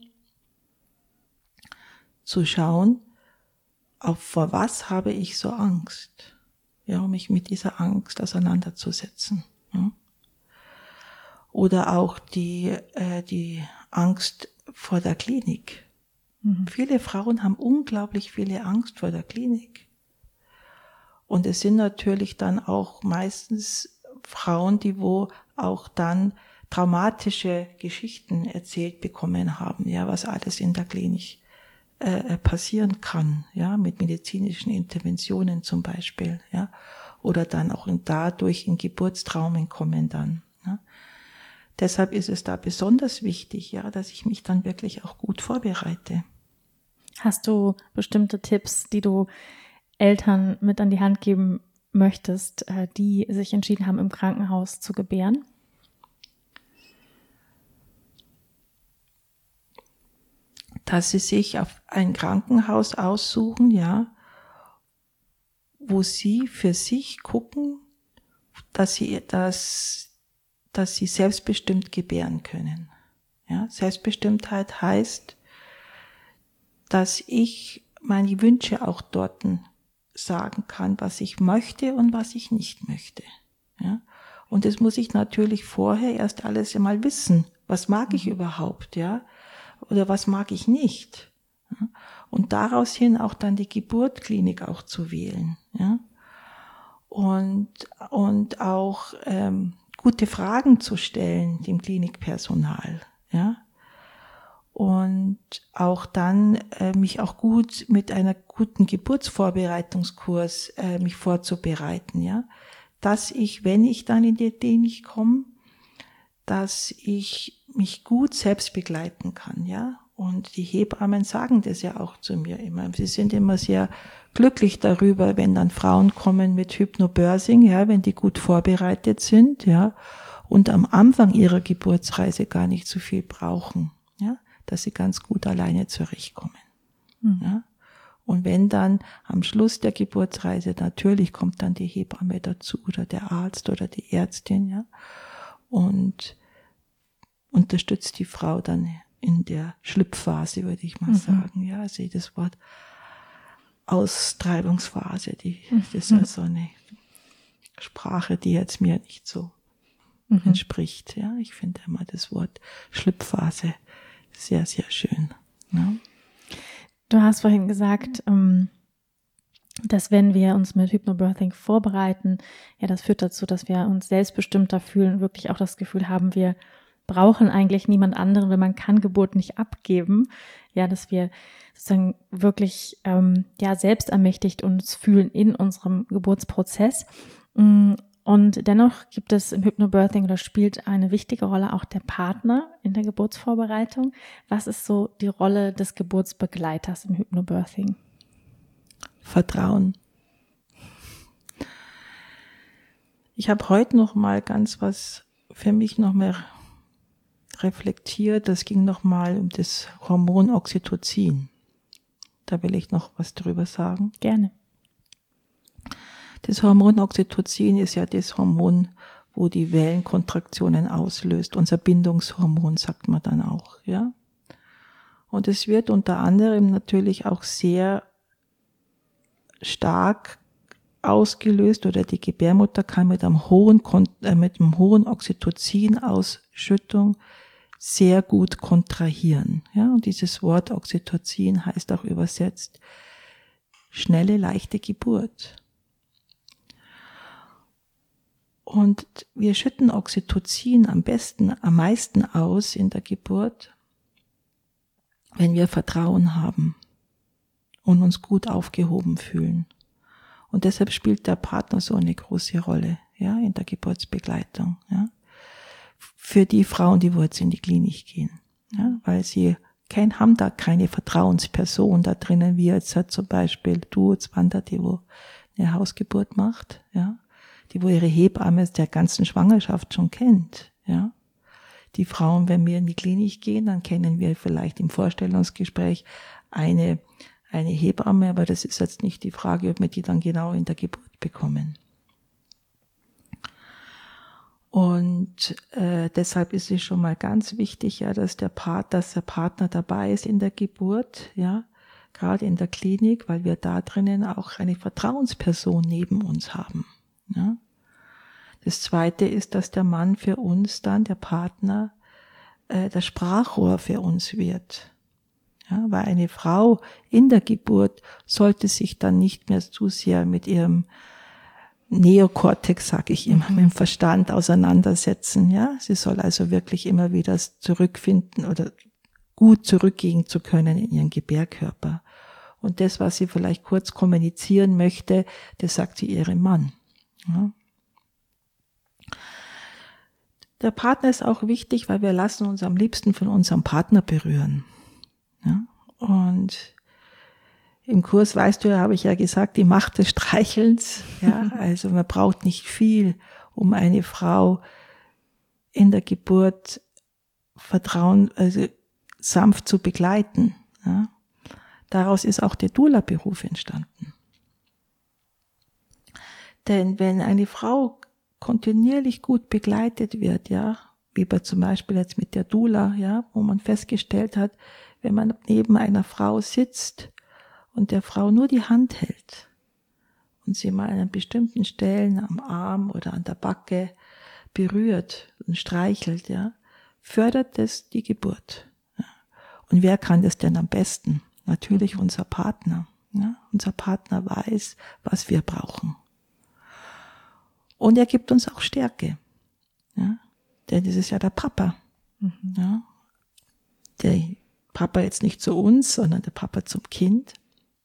zu schauen, vor was habe ich so Angst? Ja, um mich mit dieser Angst auseinanderzusetzen. Ja. Oder auch die Angst vor der Klinik. Viele Frauen haben unglaublich viele Angst vor der Klinik. Und es sind natürlich dann auch meistens Frauen, die wo auch dann traumatische Geschichten erzählt bekommen haben, ja, was alles in der Klinik passieren kann, ja, mit medizinischen Interventionen zum Beispiel, ja, oder dann auch dadurch in Geburtstraumen kommen dann. Ja. Deshalb ist es da besonders wichtig, ja, dass ich mich dann wirklich auch gut vorbereite. Hast du bestimmte Tipps, die du Eltern mit an die Hand geben möchtest, die sich entschieden haben, im Krankenhaus zu gebären? Dass sie sich auf ein Krankenhaus aussuchen, ja, wo sie für sich gucken, dass sie selbstbestimmt gebären können. Ja, Selbstbestimmtheit heißt, dass ich meine Wünsche auch dort sagen kann, was ich möchte und was ich nicht möchte. Ja, und das muss ich natürlich vorher erst alles einmal wissen. Was mag ich überhaupt, ja? Oder was mag ich nicht? Ja? Und daraus hin auch dann die Geburtsklinik auch zu wählen, ja? Und auch gute Fragen zu stellen dem Klinikpersonal, ja? Und auch dann mich auch gut mit einer guten Geburtsvorbereitungskurs mich vorzubereiten, ja, dass ich, wenn ich dann in die Klinik komme, dass ich mich gut selbst begleiten kann, ja. Und die Hebammen sagen das ja auch zu mir immer. Sie sind immer sehr glücklich darüber, wenn dann Frauen kommen mit Hypnobirthing, ja, wenn die gut vorbereitet sind, ja, und am Anfang ihrer Geburtsreise gar nicht so viel brauchen, ja, dass sie ganz gut alleine zurechtkommen. Ja. Und wenn dann am Schluss der Geburtsreise, natürlich kommt dann die Hebamme dazu oder der Arzt oder die Ärztin, ja, und unterstützt die Frau dann in der Schlüpfphase, würde ich mal sagen. Ja, also das Wort Austreibungsphase, das ist also eine Sprache, die jetzt mir nicht so entspricht. Ja, ich finde immer das Wort Schlüpfphase sehr, sehr schön. Ja. Du hast vorhin gesagt, dass wenn wir uns mit Hypnobirthing vorbereiten, ja, das führt dazu, dass wir uns selbstbestimmter fühlen, wirklich auch das Gefühl haben, wir brauchen eigentlich niemand anderen, weil man kann Geburt nicht abgeben. Ja, dass wir sozusagen wirklich selbstermächtigt uns fühlen in unserem Geburtsprozess. Und dennoch gibt es im Hypnobirthing oder spielt eine wichtige Rolle auch der Partner in der Geburtsvorbereitung. Was ist so die Rolle des Geburtsbegleiters im Hypnobirthing? Vertrauen. Ich habe heute noch mal ganz was für mich noch mehr reflektiert. Das ging noch mal um das Hormon Oxytocin. Da will ich noch was drüber sagen. Gerne. Das Hormon Oxytocin ist ja das Hormon, wo die Wellenkontraktionen auslöst. Unser Bindungshormon, sagt man dann auch, ja. Und es wird unter anderem natürlich auch sehr stark ausgelöst, oder die Gebärmutter kann mit einem hohen Oxytocin-Ausschüttung sehr gut kontrahieren. Ja, und dieses Wort Oxytocin heißt auch übersetzt schnelle, leichte Geburt. Und wir schütten Oxytocin am meisten aus in der Geburt, wenn wir Vertrauen haben und uns gut aufgehoben fühlen. Und deshalb spielt der Partner so eine große Rolle, ja, in der Geburtsbegleitung, ja. Für die Frauen, die jetzt in die Klinik gehen, ja, weil sie haben da keine Vertrauensperson da drinnen, wie jetzt zum Beispiel du, Zwanda, die wo eine Hausgeburt macht, ja, die wo ihre Hebamme der ganzen Schwangerschaft schon kennt, ja. Die Frauen, wenn wir in die Klinik gehen, dann kennen wir vielleicht im Vorstellungsgespräch eine Hebamme, aber das ist jetzt nicht die Frage, ob wir die dann genau in der Geburt bekommen. Und deshalb ist es schon mal ganz wichtig, ja, dass der Partner dabei ist in der Geburt, ja, gerade in der Klinik, weil wir da drinnen auch eine Vertrauensperson neben uns haben. Ja. Das Zweite ist, dass der Mann für uns dann, der Partner, das Sprachrohr für uns wird. Ja, weil eine Frau in der Geburt sollte sich dann nicht mehr zu sehr mit ihrem Neokortex, sage ich immer, mit dem Verstand auseinandersetzen. Ja, sie soll also wirklich immer wieder zurückfinden oder gut zurückgehen zu können in ihren Gebärkörper. Und das, was sie vielleicht kurz kommunizieren möchte, das sagt sie ihrem Mann. Ja. Der Partner ist auch wichtig, weil wir lassen uns am liebsten von unserem Partner berühren. Ja, und Im Kurs, weißt du ja, habe ich ja gesagt, die Macht des Streichelns. Ja, also man braucht nicht viel, um eine Frau in der Geburt also sanft zu begleiten. Ja. Daraus ist auch der Doula-Beruf entstanden. Denn wenn eine Frau kontinuierlich gut begleitet wird, ja, wie bei zum Beispiel jetzt mit der Doula, ja, wo man festgestellt hat, wenn man neben einer Frau sitzt und der Frau nur die Hand hält und sie mal an bestimmten Stellen am Arm oder an der Backe berührt und streichelt, ja, fördert das die Geburt. Ja. Und wer kann das denn am besten? Natürlich unser Partner. Ja. Unser Partner weiß, was wir brauchen. Und er gibt uns auch Stärke. Ja. Denn das ist ja der Papa. Ja. Der Papa jetzt nicht zu uns, sondern der Papa zum Kind.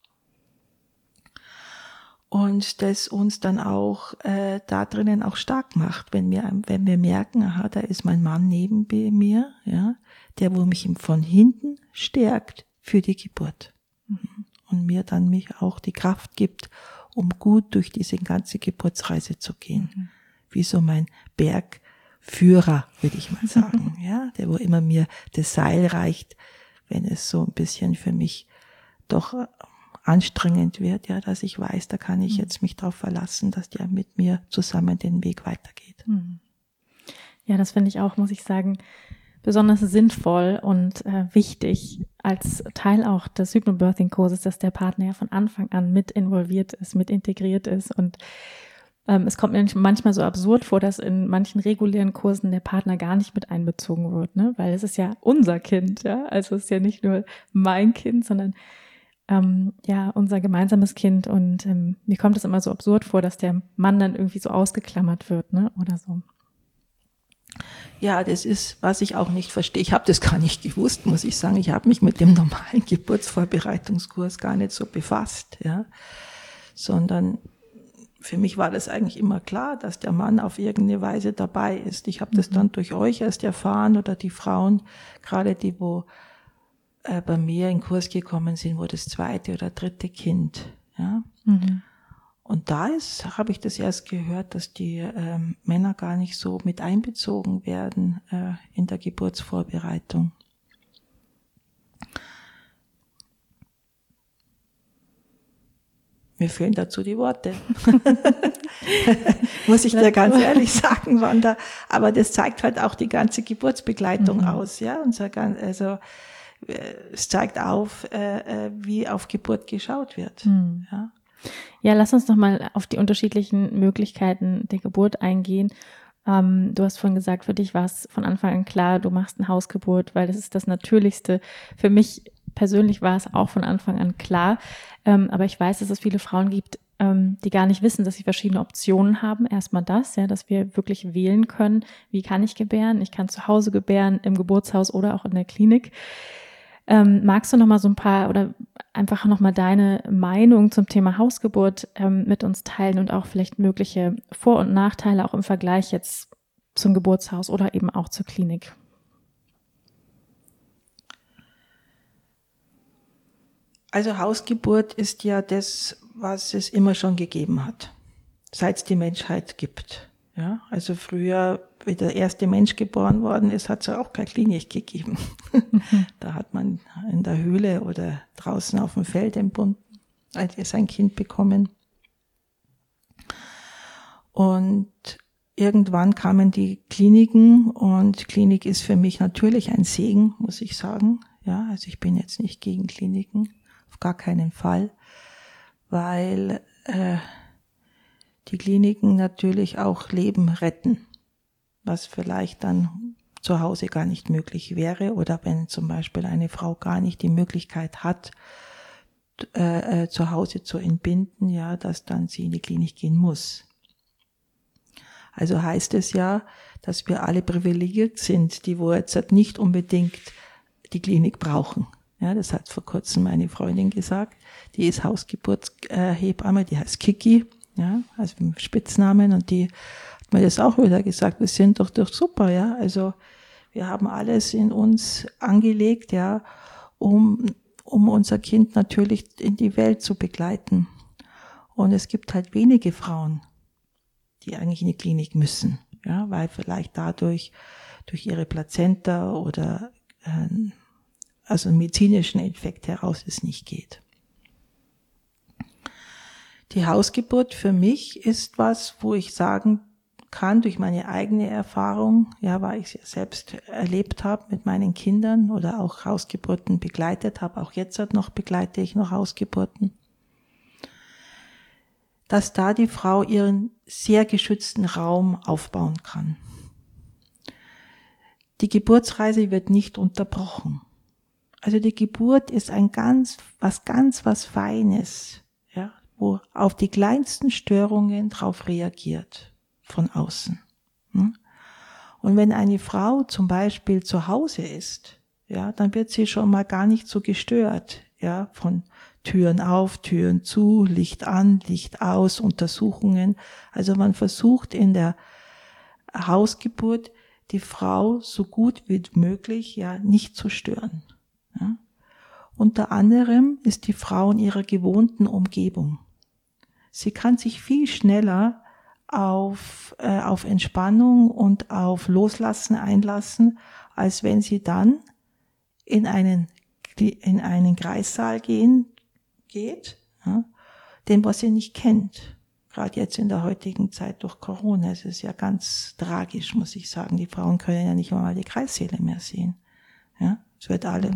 Und das uns dann auch da drinnen auch stark macht, wenn wir merken, aha, da ist mein Mann neben mir, ja, der wo mich von hinten stärkt für die Geburt und mir dann mich auch die Kraft gibt, um gut durch diese ganze Geburtsreise zu gehen, wie so mein Bergführer, würde ich mal sagen, ja, der wo immer mir das Seil reicht, wenn es so ein bisschen für mich doch anstrengend wird, ja, dass ich weiß, da kann ich jetzt mich drauf verlassen, dass der mit mir zusammen den Weg weitergeht. Ja, das finde ich auch, muss ich sagen, besonders sinnvoll und wichtig als Teil auch des Hypnobirthing-Kurses, dass der Partner ja von Anfang an mit involviert ist, mit integriert ist. Und es kommt mir manchmal so absurd vor, dass in manchen regulären Kursen der Partner gar nicht mit einbezogen wird, ne? Weil es ist ja unser Kind, ja, also es ist ja nicht nur mein Kind, sondern ja, unser gemeinsames Kind. Und mir kommt es immer so absurd vor, dass der Mann dann irgendwie so ausgeklammert wird, ne, oder so. Ja, das ist, was ich auch nicht verstehe. Ich habe das gar nicht gewusst, muss ich sagen. Ich habe mich mit dem normalen Geburtsvorbereitungskurs gar nicht so befasst, ja, sondern für mich war das eigentlich immer klar, dass der Mann auf irgendeine Weise dabei ist. Ich habe das dann durch euch erst erfahren oder die Frauen, gerade die, wo bei mir in den Kurs gekommen sind, wo das 2. oder 3. Kind, ja. Und da habe ich das erst gehört, dass die Männer gar nicht so mit einbezogen werden in der Geburtsvorbereitung. Mir fehlen dazu die Worte. Muss ich dir ganz ehrlich sagen, Wanda. Aber das zeigt halt auch die ganze Geburtsbegleitung aus, ja. Es zeigt auf, wie auf Geburt geschaut wird. Ja. Ja, lass uns noch mal auf die unterschiedlichen Möglichkeiten der Geburt eingehen. Du hast vorhin gesagt, für dich war es von Anfang an klar, du machst eine Hausgeburt, weil das ist das Natürlichste. Für mich persönlich war es auch von Anfang an klar. Aber ich weiß, dass es viele Frauen gibt, die gar nicht wissen, dass sie verschiedene Optionen haben. Erstmal das, ja, dass wir wirklich wählen können, wie kann ich gebären? Ich kann zu Hause gebären, im Geburtshaus oder auch in der Klinik. Magst du noch mal so ein paar oder einfach noch mal deine Meinung zum Thema Hausgeburt mit uns teilen und auch vielleicht mögliche Vor- und Nachteile auch im Vergleich jetzt zum Geburtshaus oder eben auch zur Klinik? Also Hausgeburt ist ja das, was es immer schon gegeben hat, seit es die Menschheit gibt. Ja, also früher, wie der erste Mensch geboren worden ist, hat es ja auch keine Klinik gegeben. Da hat man in der Höhle oder draußen auf dem Feld entbunden, als er sein Kind bekommen. Und irgendwann kamen die Kliniken und Klinik ist für mich natürlich ein Segen, muss ich sagen. Ja, also ich bin jetzt nicht gegen Kliniken, auf gar keinen Fall, weil die Kliniken natürlich auch Leben retten, was vielleicht dann zu Hause gar nicht möglich wäre oder wenn zum Beispiel eine Frau gar nicht die Möglichkeit hat, zu Hause zu entbinden, ja, dass dann sie in die Klinik gehen muss. Also heißt es ja, dass wir alle privilegiert sind, die wo jetzt nicht unbedingt die Klinik brauchen. Ja, das hat vor kurzem meine Freundin gesagt, die ist Hausgeburtshebamme, die heißt Kiki. Ja, also mit dem Spitznamen, und die hat mir das auch wieder gesagt, wir sind doch super, ja, also wir haben alles in uns angelegt, ja, um um unser Kind natürlich in die Welt zu begleiten. Und es gibt halt wenige Frauen, die eigentlich in die Klinik müssen, ja, weil vielleicht dadurch durch ihre Plazenta oder also einen medizinischen Infekt heraus es nicht geht. Die Hausgeburt für mich ist was, wo ich sagen kann, durch meine eigene Erfahrung, ja, weil ich es selbst erlebt habe mit meinen Kindern oder auch Hausgeburten begleitet habe, auch jetzt begleite ich noch Hausgeburten, dass da die Frau ihren sehr geschützten Raum aufbauen kann. Die Geburtsreise wird nicht unterbrochen. Also die Geburt ist was Feines, ja, wo auf die kleinsten Störungen drauf reagiert von außen. Und wenn eine Frau zum Beispiel zu Hause ist, ja, dann wird sie schon mal gar nicht so gestört, ja, von Türen auf, Türen zu, Licht an, Licht aus, Untersuchungen. Also man versucht in der Hausgeburt die Frau so gut wie möglich ja nicht zu stören. Ja. Unter anderem ist die Frau in ihrer gewohnten Umgebung. Sie kann sich viel schneller auf Entspannung und auf Loslassen einlassen, als wenn sie dann in einen Kreissaal geht, ja, den was sie nicht kennt. Gerade jetzt in der heutigen Zeit durch Corona, es ist ja ganz tragisch, muss ich sagen. Die Frauen können ja nicht einmal die Kreissäle mehr sehen. Ja, es wird alle.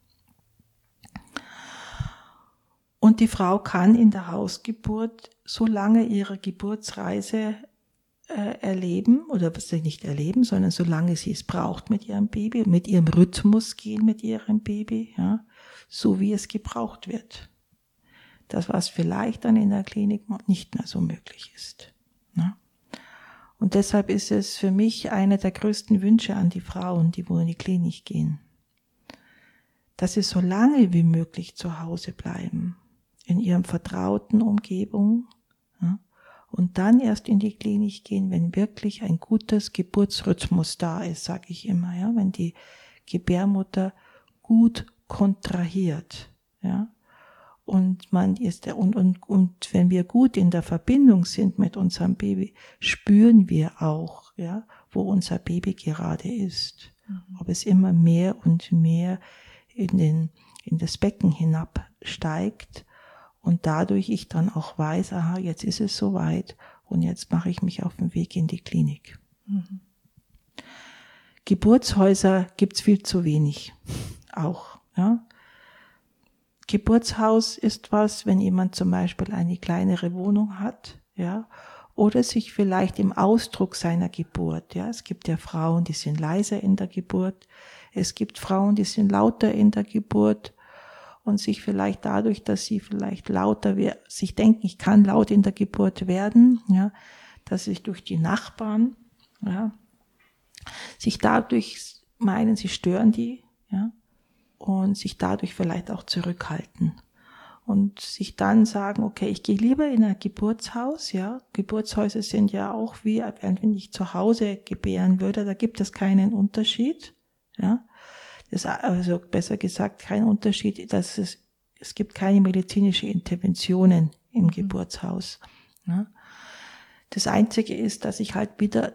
Und die Frau kann in der Hausgeburt so lange ihre Geburtsreise erleben, oder was sie nicht erleben, sondern solange sie es braucht mit ihrem Baby, mit ihrem Rhythmus gehen mit ihrem Baby, ja, so wie es gebraucht wird. Das, was vielleicht dann in der Klinik nicht mehr so möglich ist. Ne? Und deshalb ist es für mich einer der größten Wünsche an die Frauen, die wohl in die Klinik gehen, dass sie so lange wie möglich zu Hause bleiben, in ihrem vertrauten Umgebung, ja, und dann erst in die Klinik gehen, wenn wirklich ein gutes Geburtsrhythmus da ist, sage ich immer, ja, wenn die Gebärmutter gut kontrahiert, ja. Und man ist und wenn wir gut in der Verbindung sind mit unserem Baby, spüren wir auch, ja, wo unser Baby gerade ist. Ob es immer mehr und mehr in das Becken hinabsteigt und dadurch ich dann auch weiß, aha, jetzt ist es soweit und jetzt mache ich mich auf den Weg in die Klinik. Geburtshäuser gibt's viel zu wenig, auch, ja. Geburtshaus ist was, wenn jemand zum Beispiel eine kleinere Wohnung hat, ja, oder sich vielleicht im Ausdruck seiner Geburt, ja, es gibt ja Frauen, die sind leiser in der Geburt, es gibt Frauen, die sind lauter in der Geburt und sich vielleicht dadurch, dass sie vielleicht sich denken, ich kann laut in der Geburt werden, ja, dass sich durch die Nachbarn, ja, sich dadurch meinen, sie stören die, ja, und sich dadurch vielleicht auch zurückhalten und sich dann sagen, okay, ich gehe lieber in ein Geburtshaus, ja. Geburtshäuser sind ja auch wie, wenn ich zu Hause gebären würde, da gibt es keinen Unterschied, ja. Also besser gesagt, kein Unterschied, es gibt keine medizinische Interventionen im Geburtshaus, ja. Das Einzige ist, dass ich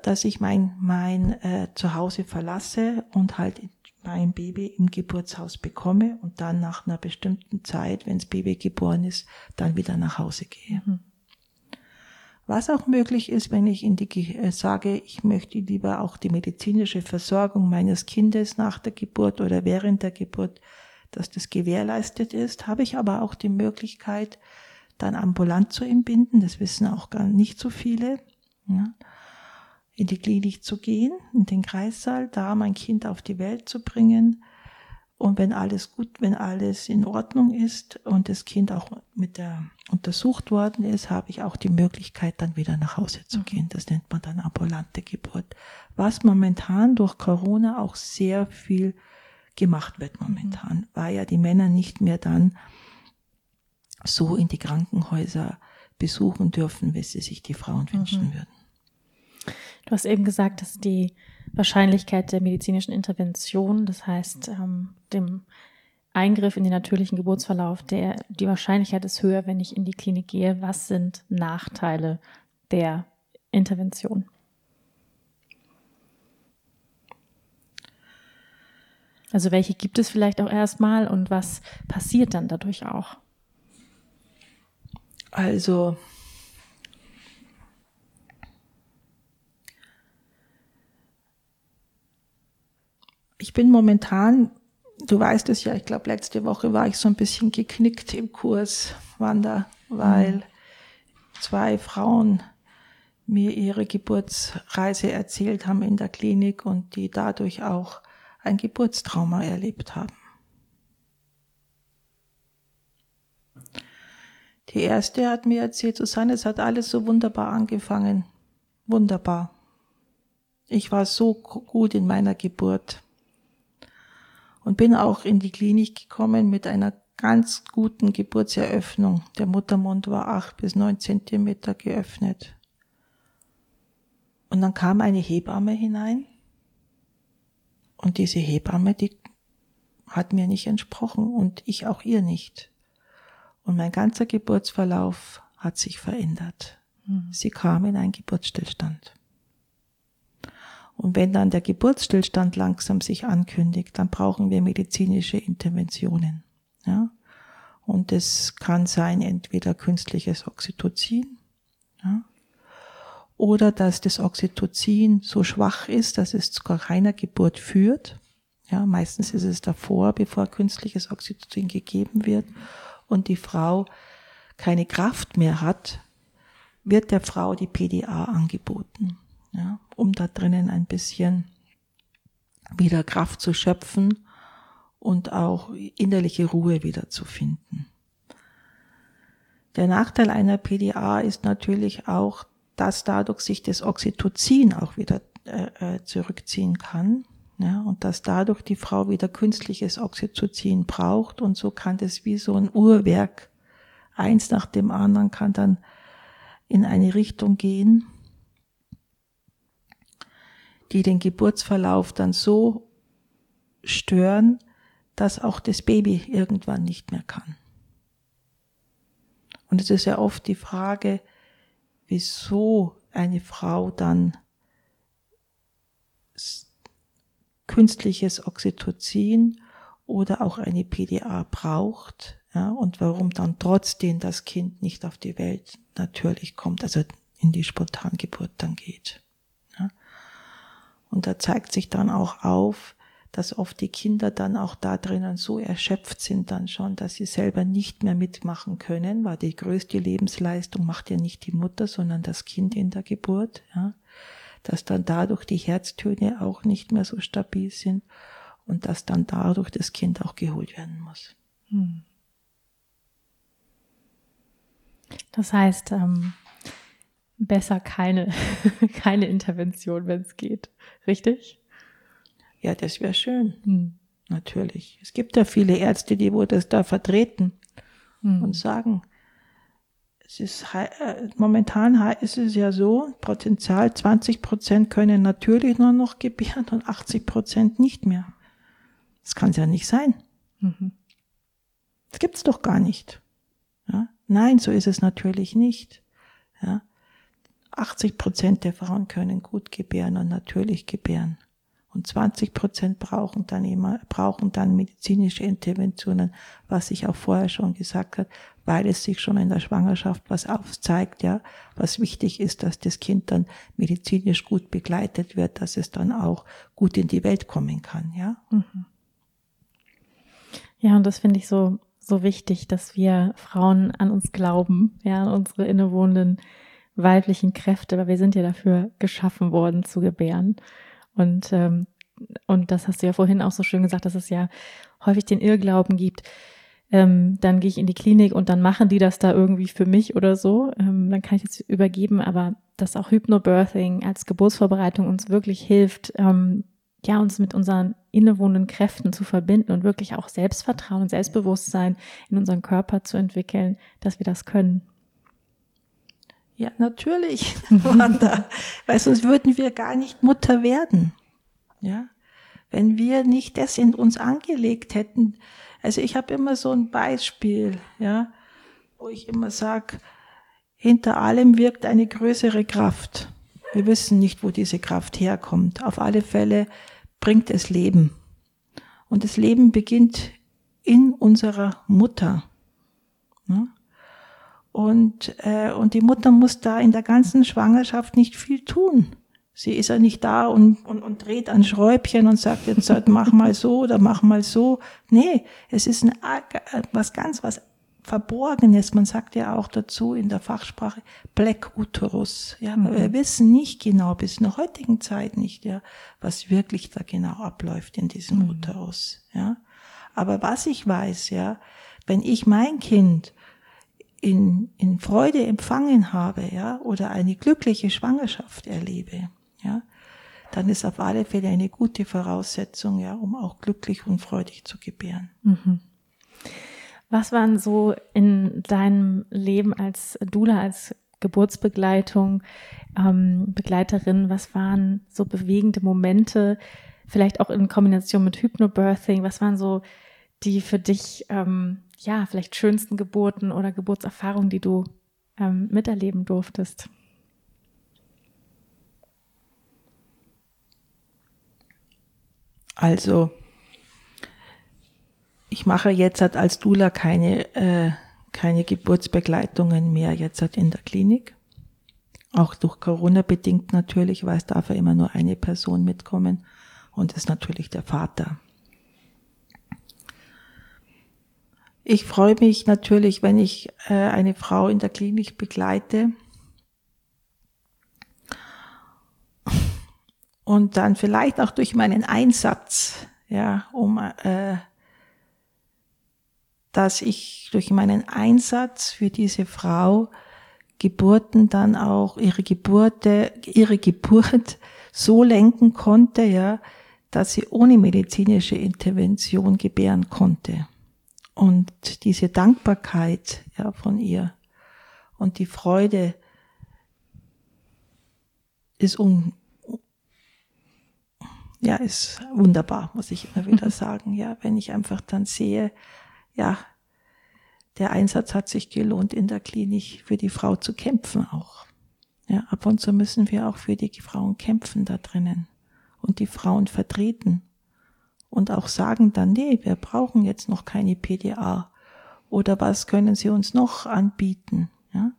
mein Zuhause verlasse und halt mein Baby im Geburtshaus bekomme und dann nach einer bestimmten Zeit, wenn das Baby geboren ist, dann wieder nach Hause gehe. Was auch möglich ist, wenn ich sage, ich möchte lieber auch die medizinische Versorgung meines Kindes nach der Geburt oder während der Geburt, dass das gewährleistet ist, habe ich aber auch die Möglichkeit, dann ambulant zu entbinden, das wissen auch gar nicht so viele, ja, in die Klinik zu gehen, in den Kreissaal, da mein Kind auf die Welt zu bringen und wenn alles in Ordnung ist und das Kind auch untersucht worden ist, habe ich auch die Möglichkeit, dann wieder nach Hause zu gehen. Das nennt man dann ambulante Geburt. Was momentan durch Corona auch sehr viel gemacht wird momentan, weil ja die Männer nicht mehr dann so in die Krankenhäuser besuchen dürfen, wie sie sich die Frauen wünschen würden. Du hast eben gesagt, dass die Wahrscheinlichkeit der medizinischen Intervention, das heißt dem Eingriff in den natürlichen Geburtsverlauf, die Wahrscheinlichkeit ist höher, wenn ich in die Klinik gehe. Was sind Nachteile der Intervention? Also welche gibt es vielleicht auch erstmal und was passiert dann dadurch auch? Also ich bin momentan, du weißt es ja, ich glaube letzte Woche war ich so ein bisschen geknickt im Kurs Wanda, weil 2 Frauen mir ihre Geburtsreise erzählt haben in der Klinik und die dadurch auch ein Geburtstrauma erlebt haben. Die erste hat mir erzählt, Susanne, es hat alles so wunderbar angefangen. Wunderbar. Ich war so gut in meiner Geburt und bin auch in die Klinik gekommen mit einer ganz guten Geburtseröffnung. Der Muttermund war 8 bis 9 Zentimeter geöffnet. Und dann kam eine Hebamme hinein und diese Hebamme, die hat mir nicht entsprochen und ich auch ihr nicht. Und mein ganzer Geburtsverlauf hat sich verändert. Sie kam in einen Geburtsstillstand. Und wenn dann der Geburtsstillstand langsam sich ankündigt, dann brauchen wir medizinische Interventionen. Ja? Und es kann sein, entweder künstliches Oxytocin, ja? Oder dass das Oxytocin so schwach ist, dass es zu keiner Geburt führt. Ja, meistens ist es davor, bevor künstliches Oxytocin gegeben wird und die Frau keine Kraft mehr hat, wird der Frau die PDA angeboten, ja, um da drinnen ein bisschen wieder Kraft zu schöpfen und auch innerliche Ruhe wieder zu finden. Der Nachteil einer PDA ist natürlich auch, dass dadurch sich das Oxytocin auch wieder zurückziehen kann, ja, und dass dadurch die Frau wieder künstliches Oxytocin braucht und so kann das wie so ein Uhrwerk, eins nach dem anderen kann dann in eine Richtung gehen, die den Geburtsverlauf dann so stören, dass auch das Baby irgendwann nicht mehr kann. Und es ist ja oft die Frage, wieso eine Frau dann künstliches Oxytocin oder auch eine PDA braucht, ja, und warum dann trotzdem das Kind nicht auf die Welt natürlich kommt, also in die Spontangeburt dann geht. Ja. Und da zeigt sich dann auch auf, dass oft die Kinder dann auch da drinnen so erschöpft sind dann schon, dass sie selber nicht mehr mitmachen können, weil die größte Lebensleistung macht ja nicht die Mutter, sondern das Kind in der Geburt, ja, dass dann dadurch die Herztöne auch nicht mehr so stabil sind und dass dann dadurch das Kind auch geholt werden muss. Das heißt, besser keine Intervention, wenn es geht, richtig? Ja, das wäre schön, natürlich. Es gibt ja viele Ärzte, die wo das da vertreten und sagen, es ist momentan ist es ja so, Potenzial 20% können natürlich nur noch gebären und 80% nicht mehr. Das kann es ja nicht sein. Das gibt's doch gar nicht. Ja? Nein, so ist es natürlich nicht. Ja? 80% der Frauen können gut gebären und natürlich gebären. Und 20% brauchen dann medizinische Interventionen, was ich auch vorher schon gesagt habe, weil es sich schon in der Schwangerschaft was aufzeigt, ja, was wichtig ist, dass das Kind dann medizinisch gut begleitet wird, dass es dann auch gut in die Welt kommen kann, ja. Ja, und das finde ich so wichtig, dass wir Frauen an uns glauben, ja, an unsere innewohnenden weiblichen Kräfte, weil wir sind ja dafür geschaffen worden zu gebären. Und das hast du ja vorhin auch so schön gesagt, dass es ja häufig den Irrglauben gibt, dann gehe ich in die Klinik und dann machen die das da irgendwie für mich oder so, dann kann ich das übergeben, aber dass auch Hypnobirthing als Geburtsvorbereitung uns wirklich hilft, ja, uns mit unseren innewohnenden Kräften zu verbinden und wirklich auch Selbstvertrauen und Selbstbewusstsein in unseren Körper zu entwickeln, dass wir das können. Ja, natürlich, Wanda, weil sonst würden wir gar nicht Mutter werden. Ja, wenn wir nicht das in uns angelegt hätten, Also ich habe immer so ein Beispiel, ja, wo ich immer sage, hinter allem wirkt eine größere Kraft. Wir wissen nicht, wo diese Kraft herkommt. Auf alle Fälle bringt es Leben. Und das Leben beginnt in unserer Mutter. Und die Mutter muss da in der ganzen Schwangerschaft nicht viel tun. Sie ist ja nicht da und dreht an Schräubchen und sagt, jetzt mach mal so oder mach mal so. Nee, es ist was Verborgenes. Man sagt ja auch dazu in der Fachsprache Black Uterus. Ja, wir wissen nicht genau, bis in der heutigen Zeit nicht, ja, was wirklich da genau abläuft in diesem Uterus. Ja, aber was ich weiß, ja, wenn ich mein Kind in Freude empfangen habe, ja, oder eine glückliche Schwangerschaft erlebe, ja, dann ist auf alle Fälle eine gute Voraussetzung, ja, um auch glücklich und freudig zu gebären. Mhm. Was waren so in deinem Leben als Doula, als Geburtsbegleitung, Begleiterin, was waren so bewegende Momente, vielleicht auch in Kombination mit Hypnobirthing, was waren so die für dich, vielleicht schönsten Geburten oder Geburtserfahrungen, die du miterleben durftest? Also, ich mache jetzt als Doula keine Geburtsbegleitungen mehr jetzt in der Klinik. Auch durch Corona bedingt natürlich, weil es darf ja immer nur eine Person mitkommen und das ist natürlich der Vater. Ich freue mich natürlich, wenn ich eine Frau in der Klinik begleite und dann vielleicht auch durch meinen Einsatz, ja, dass ich durch meinen Einsatz für diese Frau Geburten dann auch ihre Geburt so lenken konnte, ja, dass sie ohne medizinische Intervention gebären konnte. Und diese Dankbarkeit, ja, von ihr und die Freude ist ist wunderbar, muss ich immer wieder sagen, ja, wenn ich einfach dann sehe, ja, der Einsatz hat sich gelohnt, in der Klinik für die Frau zu kämpfen auch. Ja, ab und zu müssen wir auch für die Frauen kämpfen da drinnen und die Frauen vertreten und auch sagen dann, nee, wir brauchen jetzt noch keine PDA oder was können Sie uns noch anbieten, ja.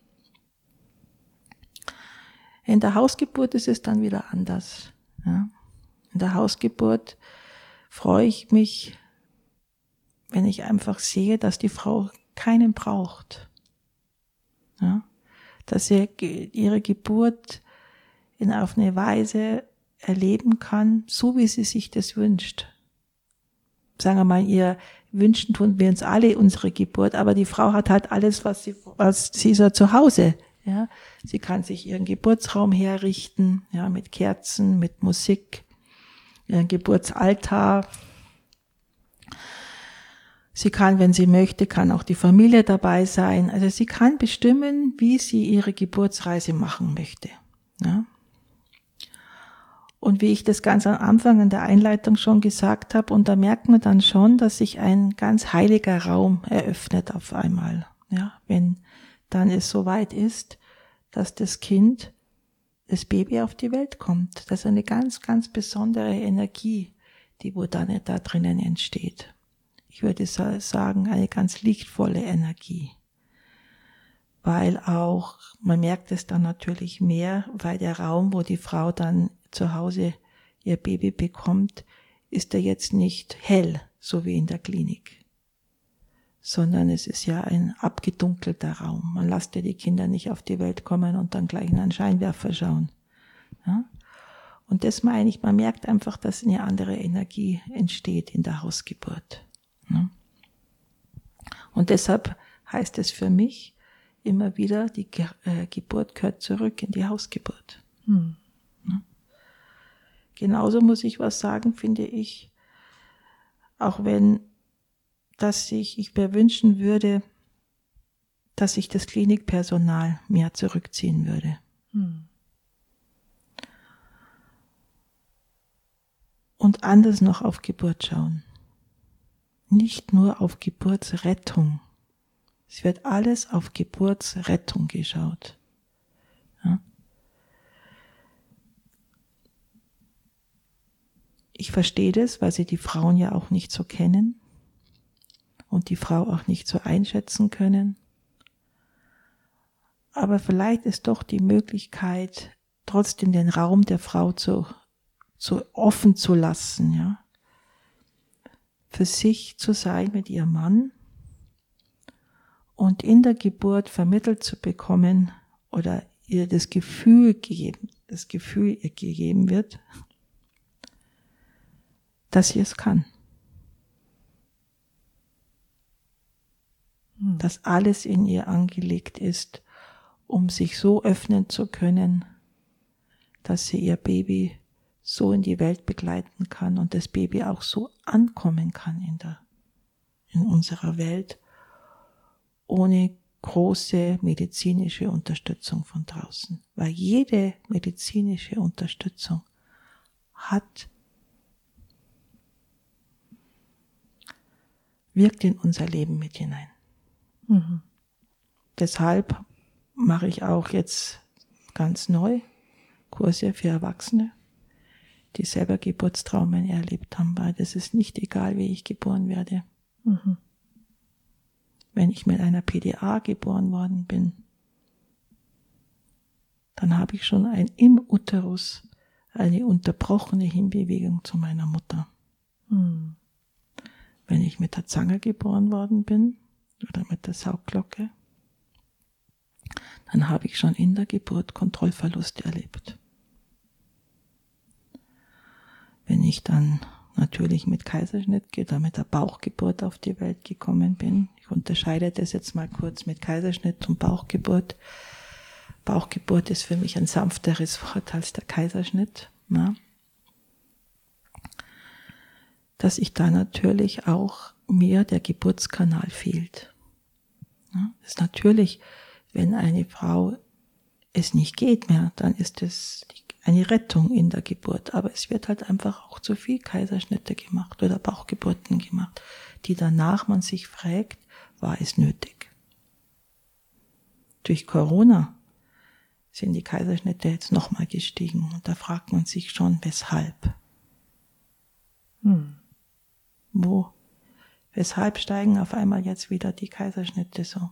In der Hausgeburt ist es dann wieder anders, ja. In der Hausgeburt freue ich mich, wenn ich einfach sehe, dass die Frau keinen braucht. Ja? Dass sie ihre Geburt auf eine Weise erleben kann, so wie sie sich das wünscht. Sagen wir mal, ihr wünschen tun wir uns alle unsere Geburt, aber die Frau hat halt alles, was sie ist ja zu Hause. Ja? Sie kann sich ihren Geburtsraum herrichten, ja, mit Kerzen, mit Musik, ihren Geburtsaltar. Sie kann, wenn sie möchte, kann auch die Familie dabei sein. Also sie kann bestimmen, wie sie ihre Geburtsreise machen möchte. Ja. Und wie ich das ganz am Anfang in der Einleitung schon gesagt habe, und da merkt man dann schon, dass sich ein ganz heiliger Raum eröffnet auf einmal. Ja, wenn dann es soweit ist, dass das Kind, das Baby auf die Welt kommt. Das ist eine ganz, ganz besondere Energie, die wo dann da drinnen entsteht. Ich würde sagen, eine ganz lichtvolle Energie. Weil auch, man merkt es dann natürlich mehr, weil der Raum, wo die Frau dann zu Hause ihr Baby bekommt, ist er jetzt nicht hell, so wie in der Klinik. Sondern es ist ja ein abgedunkelter Raum. Man lässt ja die Kinder nicht auf die Welt kommen und dann gleich in einen Scheinwerfer schauen. Ja? Und das meine ich, man merkt einfach, dass eine andere Energie entsteht in der Hausgeburt. Und deshalb heißt es für mich immer wieder, die Geburt gehört zurück in die Hausgeburt. Genauso muss ich was sagen, finde ich, auch wenn, ich mir wünschen würde, dass sich das Klinikpersonal mehr zurückziehen würde. Und anders noch auf Geburt schauen. nicht nur auf Geburtsrettung. Es wird alles auf Geburtsrettung geschaut. Ja. Ich verstehe das, weil sie die Frauen ja auch nicht so kennen und die Frau auch nicht so einschätzen können. Aber vielleicht ist doch die Möglichkeit, trotzdem den Raum der Frau zu offen zu lassen, ja. Für sich zu sein mit ihrem Mann und in der Geburt vermittelt zu bekommen oder ihr das Gefühl ihr gegeben wird, dass sie es kann. Dass alles in ihr angelegt ist, um sich so öffnen zu können, dass sie ihr Baby so in die Welt begleiten kann und das Baby auch so ankommen kann in unserer Welt, ohne große medizinische Unterstützung von draußen. Weil jede medizinische Unterstützung wirkt in unser Leben mit hinein. Mhm. Deshalb mache ich auch jetzt ganz neu Kurse für Erwachsene, die selber Geburtstraumen erlebt haben, weil das ist nicht egal, wie ich geboren werde. Mhm. Wenn ich mit einer PDA geboren worden bin, dann habe ich schon im Uterus eine unterbrochene Hinbewegung zu meiner Mutter. Mhm. Wenn ich mit der Zange geboren worden bin oder mit der Saugglocke, dann habe ich schon in der Geburt Kontrollverlust erlebt. Wenn ich dann natürlich mit Kaiserschnitt oder mit der Bauchgeburt auf die Welt gekommen bin, ich unterscheide das jetzt mal kurz mit Kaiserschnitt und Bauchgeburt. Bauchgeburt ist für mich ein sanfteres Wort als der Kaiserschnitt. Ja. Dass ich da natürlich auch mir der Geburtskanal fehlt. Ja, das ist natürlich, wenn eine Frau es nicht geht mehr, dann ist es eine Rettung in der Geburt. Aber es wird halt einfach auch zu viel Kaiserschnitte gemacht oder Bauchgeburten gemacht, die danach man sich fragt, war es nötig? Durch Corona sind die Kaiserschnitte jetzt nochmal gestiegen und da fragt man sich schon, weshalb? Weshalb steigen auf einmal jetzt wieder die Kaiserschnitte so?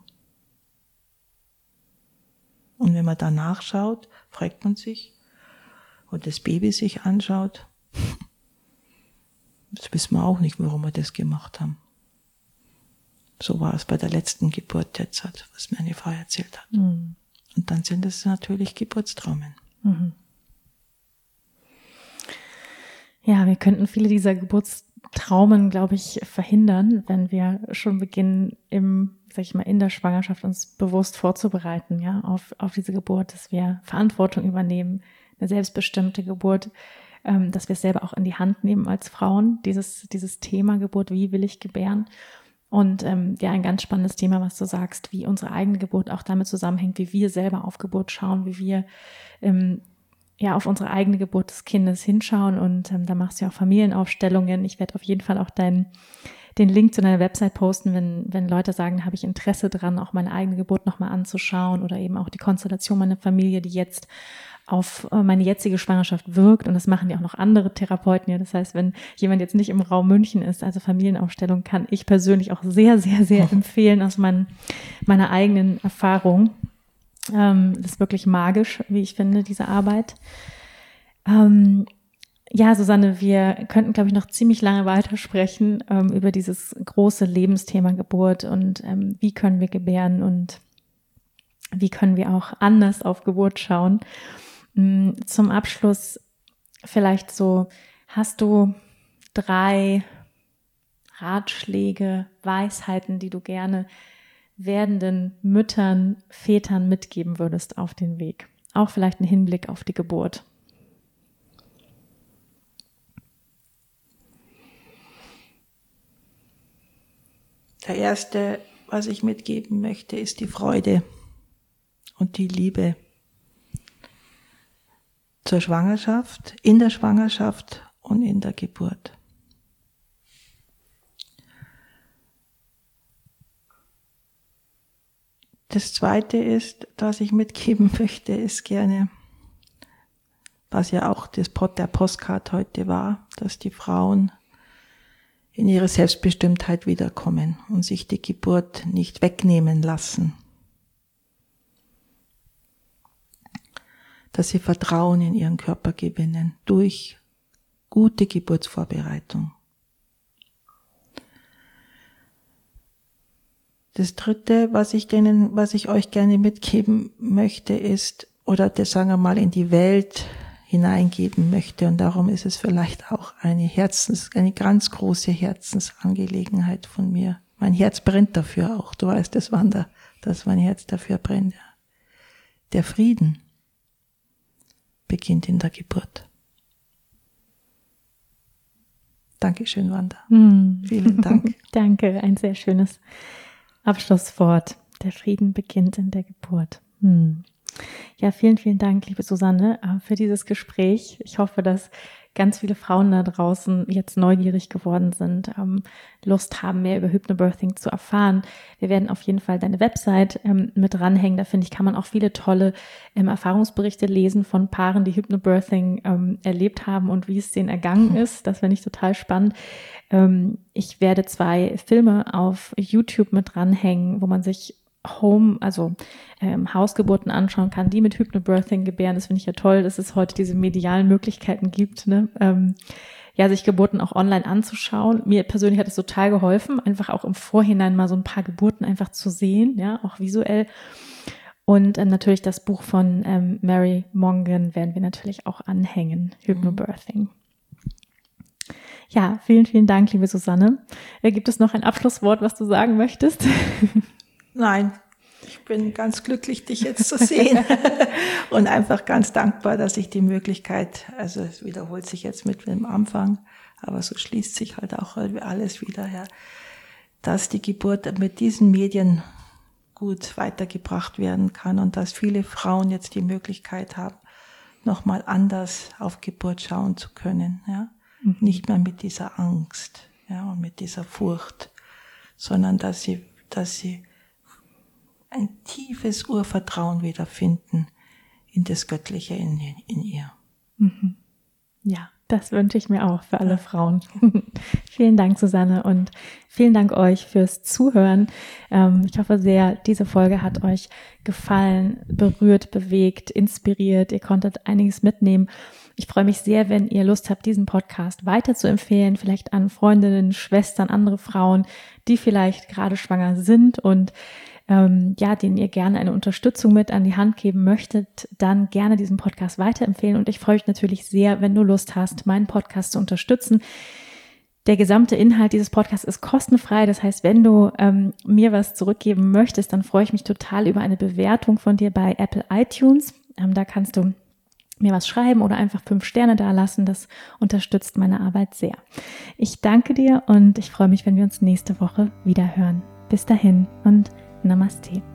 Und wenn man danach schaut, fragt man sich, und das Baby sich anschaut, das wissen wir auch nicht, warum wir das gemacht haben. So war es bei der letzten Geburt jetzt, was mir eine Frau erzählt hat. Mhm. Und dann sind es natürlich Geburtstraumen. Mhm. Ja, wir könnten viele dieser Geburtstraumen, glaube ich, verhindern, wenn wir schon beginnen, in der Schwangerschaft uns bewusst vorzubereiten, ja, auf diese Geburt, dass wir Verantwortung übernehmen, eine selbstbestimmte Geburt, dass wir es selber auch in die Hand nehmen als Frauen, dieses Thema Geburt, wie will ich gebären? Und ein ganz spannendes Thema, was du sagst, wie unsere eigene Geburt auch damit zusammenhängt, wie wir selber auf Geburt schauen, wie wir auf unsere eigene Geburt des Kindes hinschauen. Und da machst du ja auch Familienaufstellungen. Ich werde auf jeden Fall auch den Link zu deiner Website posten, wenn Leute sagen, da habe ich Interesse dran, auch meine eigene Geburt nochmal anzuschauen oder eben auch die Konstellation meiner Familie, die jetzt auf meine jetzige Schwangerschaft wirkt. Und das machen ja auch noch andere Therapeuten. Ja. Das heißt, wenn jemand jetzt nicht im Raum München ist, also Familienaufstellung, kann ich persönlich auch sehr, sehr, sehr empfehlen aus meiner eigenen Erfahrung. Das ist wirklich magisch, wie ich finde, diese Arbeit. Susanne, wir könnten, glaube ich, noch ziemlich lange weitersprechen über dieses große Lebensthema Geburt und wie können wir gebären und wie können wir auch anders auf Geburt schauen. Zum Abschluss vielleicht so, hast du 3 Ratschläge, Weisheiten, die du gerne werdenden Müttern, Vätern mitgeben würdest auf den Weg? Auch vielleicht ein Hinblick auf die Geburt. Der erste, was ich mitgeben möchte, ist die Freude und die Liebe zur Schwangerschaft, in der Schwangerschaft und in der Geburt. das Zweite ist, was ich mitgeben möchte, ist gerne, was ja auch der Postcard heute war, dass die Frauen in ihre Selbstbestimmtheit wiederkommen und sich die Geburt nicht wegnehmen lassen. Dass sie Vertrauen in ihren Körper gewinnen durch gute Geburtsvorbereitung. Das Dritte, was ich euch gerne mitgeben möchte, ist, oder das sagen wir mal in die Welt hineingeben möchte, und darum ist es vielleicht auch eine ganz große Herzensangelegenheit von mir. Mein Herz brennt dafür auch. Du weißt es, Wanda, dass mein Herz dafür brennt. Der Frieden beginnt in der Geburt. Dankeschön, Wanda. Vielen Dank. Danke, ein sehr schönes Abschlusswort. Der Frieden beginnt in der Geburt. Ja, vielen, vielen Dank, liebe Susanne, für dieses Gespräch. Ich hoffe, dass ganz viele Frauen da draußen jetzt neugierig geworden sind, Lust haben, mehr über Hypnobirthing zu erfahren. Wir werden auf jeden Fall deine Website mit dranhängen. Da finde ich, kann man auch viele tolle Erfahrungsberichte lesen von Paaren, die Hypnobirthing erlebt haben und wie es denen ergangen ist. Das finde ich total spannend. Ich werde 2 Filme auf YouTube mit dranhängen, wo man sich Hausgeburten anschauen kann, die mit Hypnobirthing gebären. Das finde ich ja toll, dass es heute diese medialen Möglichkeiten gibt, ne? Sich Geburten auch online anzuschauen. Mir persönlich hat es total geholfen, einfach auch im Vorhinein mal so ein paar Geburten einfach zu sehen, ja, auch visuell. Und natürlich das Buch von Mary Mongan werden wir natürlich auch anhängen, Hypnobirthing. Ja, vielen, vielen Dank, liebe Susanne. Gibt es noch ein Abschlusswort, was du sagen möchtest? Nein, ich bin ganz glücklich, dich jetzt zu sehen und einfach ganz dankbar, dass ich die Möglichkeit, also es wiederholt sich jetzt mit dem Anfang, aber so schließt sich halt auch alles wieder her, dass die Geburt mit diesen Medien gut weitergebracht werden kann und dass viele Frauen jetzt die Möglichkeit haben, nochmal anders auf Geburt schauen zu können, ja, nicht mehr mit dieser Angst, ja, und mit dieser Furcht, sondern dass sie ein tiefes Urvertrauen wiederfinden in das Göttliche in ihr. Ja, das wünsche ich mir auch für alle Frauen. Vielen Dank, Susanne, und vielen Dank euch fürs Zuhören. Ich hoffe sehr, diese Folge hat euch gefallen, berührt, bewegt, inspiriert. Ihr konntet einiges mitnehmen. Ich freue mich sehr, wenn ihr Lust habt, diesen Podcast weiter zu empfehlen, vielleicht an Freundinnen, Schwestern, andere Frauen, die vielleicht gerade schwanger sind und denen ihr gerne eine Unterstützung mit an die Hand geben möchtet, dann gerne diesen Podcast weiterempfehlen. Und ich freue mich natürlich sehr, wenn du Lust hast, meinen Podcast zu unterstützen. Der gesamte Inhalt dieses Podcasts ist kostenfrei. Das heißt, wenn du mir was zurückgeben möchtest, dann freue ich mich total über eine Bewertung von dir bei Apple iTunes. Da kannst du mir was schreiben oder einfach 5 Sterne dalassen. Das unterstützt meine Arbeit sehr. Ich danke dir und ich freue mich, wenn wir uns nächste Woche wieder hören. Bis dahin und Namaste.